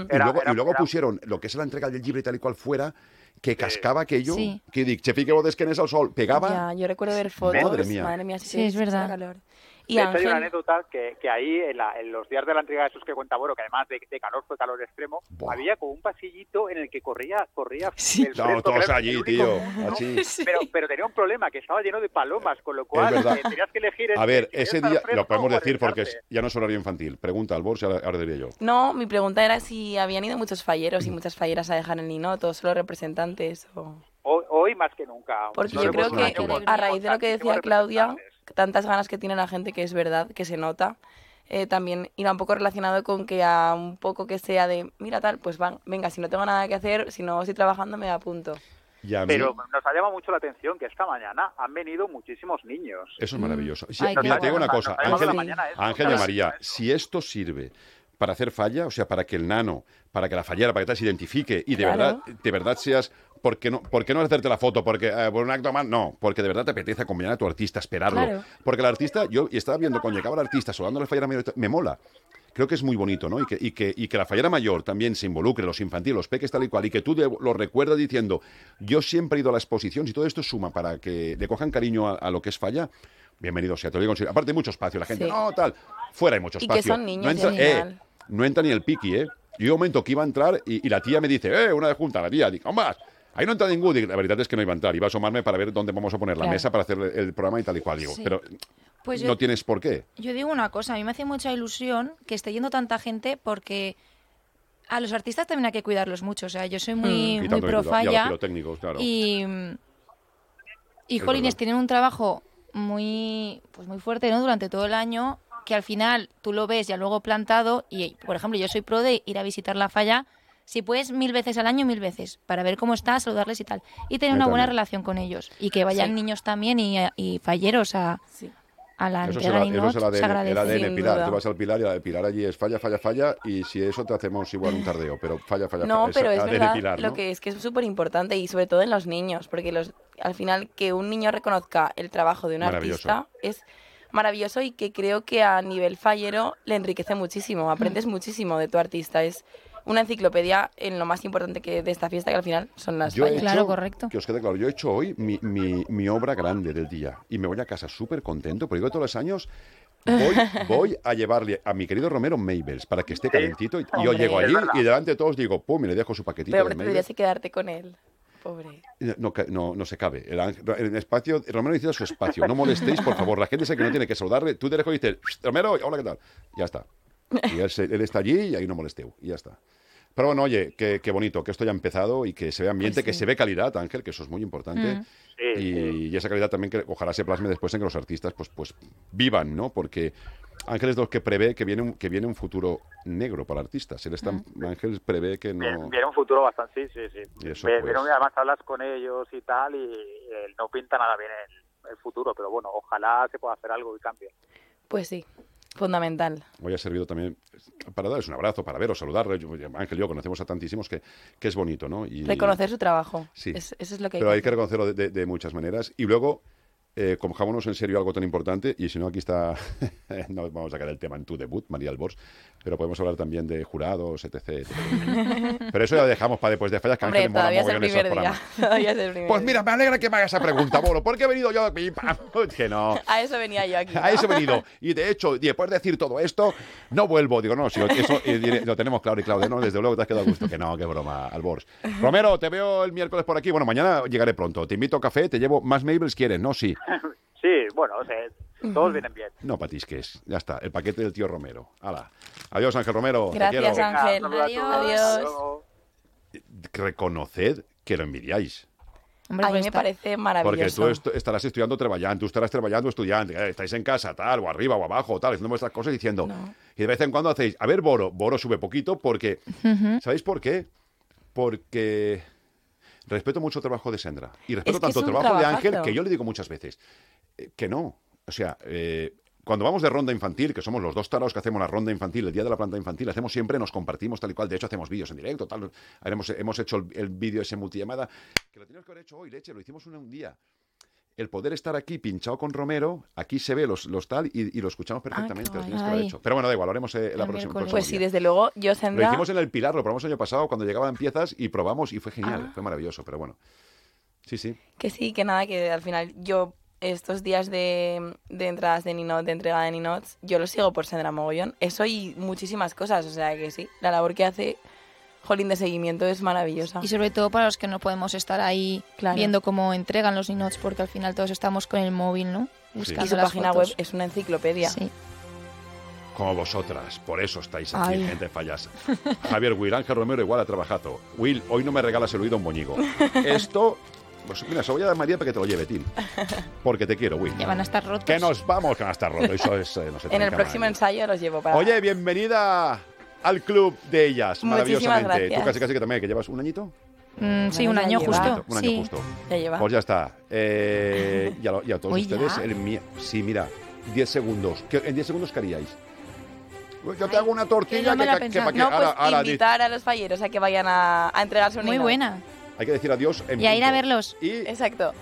Y luego pusieron lo que es la entrega del llibre tal y cual fuera, que cascaba aquello, que dic, se fique bodes que en el sol, pegaba... Ya, yo recuerdo ver fotos. Madre mía, sí es verdad. Calor. Y de hecho, hay una anécdota que ahí, en los días de la entrega de esos que cuenta Boro, que además de calor fue calor extremo, había como un pasillito en el que corría sí. El fresco, todos allí, tío. Así. Pero tenía un problema, que estaba lleno de palomas, con lo cual tenías que elegir... A ver, ese día, lo podemos decir porque ya no es horario infantil. Pregunta al Borja, ahora diría yo. No, mi pregunta era si habían ido muchos falleros y muchas falleras a dejar el ninot, o solo representantes, o... Hoy más que nunca. Porque yo creo que a raíz de lo que decía Claudia, tantas ganas que tiene la gente, que es verdad, que se nota, también irá un poco relacionado con que a un poco que sea de, mira tal, pues venga, si no tengo nada que hacer, si no estoy trabajando me apunto. Pero nos ha llamado mucho la atención que esta mañana han venido muchísimos niños. Eso es maravilloso. Sí, Ay, mira, te digo una cosa, Ángel y María, María, si esto sirve para hacer falla, o sea, para que el nano, para que la fallera, para que te se identifique y de verdad seas... ¿Por qué no hacerte la foto? Porque por un acto mal, no, porque de verdad te apetece acompañar a tu artista, esperarlo. Claro. Porque el artista, yo estaba viendo cuando llegaba el artista solando la fallera mayor, me mola. Creo que es muy bonito, ¿no? Y que la fallera mayor también se involucre, los infantiles, los peques tal y cual, y que tú lo recuerdas diciendo, yo siempre he ido a la exposición, si todo esto suma para que le cojan cariño a lo que es falla, bienvenido sea, te lo digo en serio. Aparte hay mucho espacio, la gente, no, tal, fuera hay mucho espacio. Y que son niños, no entra ni el piqui, ¿eh? Yo un momento que iba a entrar y la tía me dice, una de junta, la tía, digo, más. Ahí no entra ningún. La verdad es que no iba a entrar. Iba a asomarme para ver dónde vamos a poner la mesa para hacer el programa y tal y cual. Digo, pero pues no tienes por qué. Yo digo una cosa. A mí me hace mucha ilusión que esté yendo tanta gente porque a los artistas también hay que cuidarlos mucho. O sea, yo soy muy pro falla. Y a los pirotécnicos, claro. Y jolines, tienen un trabajo muy fuerte, ¿no? Durante todo el año, que al final tú lo ves ya luego plantado. Y, por ejemplo, yo soy pro de ir a visitar la falla. Si puedes 1000 veces al año, 1000 veces, para ver cómo está, saludarles y tal. Y tener una buena relación con ellos. Y que vayan niños también y falleros a la entrega de Ninots, se agradece. El ADN Pilar, duda. tú vas al Pilar y el Pilar allí es falla, y si eso te hacemos igual un tardeo, pero falla. No, pero es ADN verdad Pilar, ¿no? lo que es súper importante y sobre todo en los niños, porque al final que un niño reconozca el trabajo de un artista es maravilloso y que creo que a nivel fallero le enriquece muchísimo, aprendes muchísimo de tu artista, es una enciclopedia en lo más importante de esta fiesta, que al final son las fallas. Claro, correcto. Que os quede claro, yo he hecho hoy mi obra grande del día y me voy a casa súper contento, porque yo todos los años voy a llevarle a mi querido Romero Mabels para que esté calentito y yo llego allí y delante de todos digo, pum, y le dejo su paquetito pero de Mabels. tendrías que quedarte con él. Pobre. No se cabe. El espacio, Romero necesita su espacio. No molestéis, por favor. La gente sabe que no tiene que saludarle. Tú te dejas y dices, Romero, hola, ¿qué tal? Ya está. Y él está allí y ahí no molesteu. Y ya está. Pero bueno, oye, qué bonito que esto ya ha empezado y que se ve ambiente, que se ve calidad, Ángel, que eso es muy importante. Y esa calidad también que ojalá se plasme después en que los artistas pues vivan, ¿no? Porque Ángel es de los que prevé que viene un futuro negro para artistas. Ángel prevé que no... Viene un futuro bastante, sí. Y eso, además hablas con ellos y tal y no pinta nada bien el futuro, pero bueno, ojalá se pueda hacer algo y cambie. Pues sí. Fundamental. Hoy ha servido también para darles un abrazo, para veros, saludarles. Ángel y yo conocemos a tantísimos que es bonito, ¿no? Reconocer su trabajo. Sí. Eso es lo que Pero hay que reconocerlo de muchas maneras. Y luego, cojámonos en serio algo tan importante, y si no, aquí está, no vamos a sacar el tema en tu debut, María Albors, pero podemos hablar también de jurados, etc. Pero eso ya lo dejamos para después de fallas, que Ángel mola mogollón esos programas. Pues mira, me alegra que me hagas esa pregunta, Boro, porque he venido yo aquí. Que no. A eso venía yo aquí. A eso he venido. Y de hecho, después de decir todo esto, no vuelvo. Digo, no, si eso lo tenemos claro y Claudia, no, desde luego te has quedado a gusto. Que no, qué broma, Albors. Romero, te veo el miércoles por aquí. Bueno, mañana llegaré pronto. Te invito a café, te llevo más Mabels, ¿quieres? ¿No? Sí. Sí, bueno, o sea, todos vienen bien. No patisques. Ya está, el paquete del tío Romero. Hala. Adiós, Ángel Romero. Gracias, te Ángel. Adiós. Reconoced que lo envidiáis. Hombre, a mí me parece maravilloso. Porque tú estarás estudiando tú estarás trabajando estudiante, estáis en casa, tal, o arriba o abajo, tal, haciendo vuestras cosas diciendo... No. Y de vez en cuando hacéis... A ver, Boro sube poquito porque... ¿Sabéis por qué? Porque... Respeto mucho el trabajo de Sandra. Y respeto tanto el trabajo de Ángel, que yo le digo muchas veces que no. O sea, cuando vamos de ronda infantil, que somos los dos tarados que hacemos la ronda infantil, el día de la planta infantil, hacemos siempre, nos compartimos tal y cual. De hecho, hacemos vídeos en directo, tal. Hemos hecho el vídeo ese multillamada, que lo teníamos que haber hecho hoy, leche, lo hicimos un día. El poder estar aquí pinchado con Romero, aquí se ve los tal y lo escuchamos perfectamente. Lo tienes que haber hecho. Pero bueno, da igual, lo haremos la próxima. Pues sí, desde luego, yo Sandra... Lo hicimos en el Pilar, lo probamos el año pasado, cuando llegaban piezas y probamos y fue genial, fue maravilloso, pero bueno. Sí. Que sí, que nada, que al final yo estos días de entradas de Ninots, de entrega de Ninots, yo los sigo por Sandra mogollón. Eso y muchísimas cosas, o sea que sí, la labor que hace... Jolín, de seguimiento es maravillosa. Y sobre todo para los que no podemos estar ahí viendo cómo entregan los Ninots, porque al final todos estamos con el móvil, ¿no? Buscando y su las página fotos. web es una enciclopedia. Sí. Como vosotras, por eso estáis aquí, gente fallas. Javier Will, Ángel Romero igual a trabajazo. Will, hoy no me regalas el oído un moñigo. Esto, pues mira, se lo voy a dar a María para que te lo lleve, Tim. Porque te quiero, Will. Ya van a estar rotos. Que nos vamos, que van a estar rotos. Eso es, no sé. En el próximo ensayo los llevo para... Oye, bienvenida al club de ellas, muchísimas maravillosamente. gracias. Tú casi que también, que llevas un añito. Sí, un ya año lleva. justo. Un año Sí. justo. Ya lleva. Pues ya está. Y a todos Uy, ustedes, ¿ya? sí, mira, 10 segundos. ¿En 10 segundos qué haríais? Yo te hago una que tortilla no me la que pensaba. No, pues ahora invitar a los falleros a que vayan a entregarse un Muy hino. buena. hay que decir adiós en Y a ir a punto. verlos. Y Exacto.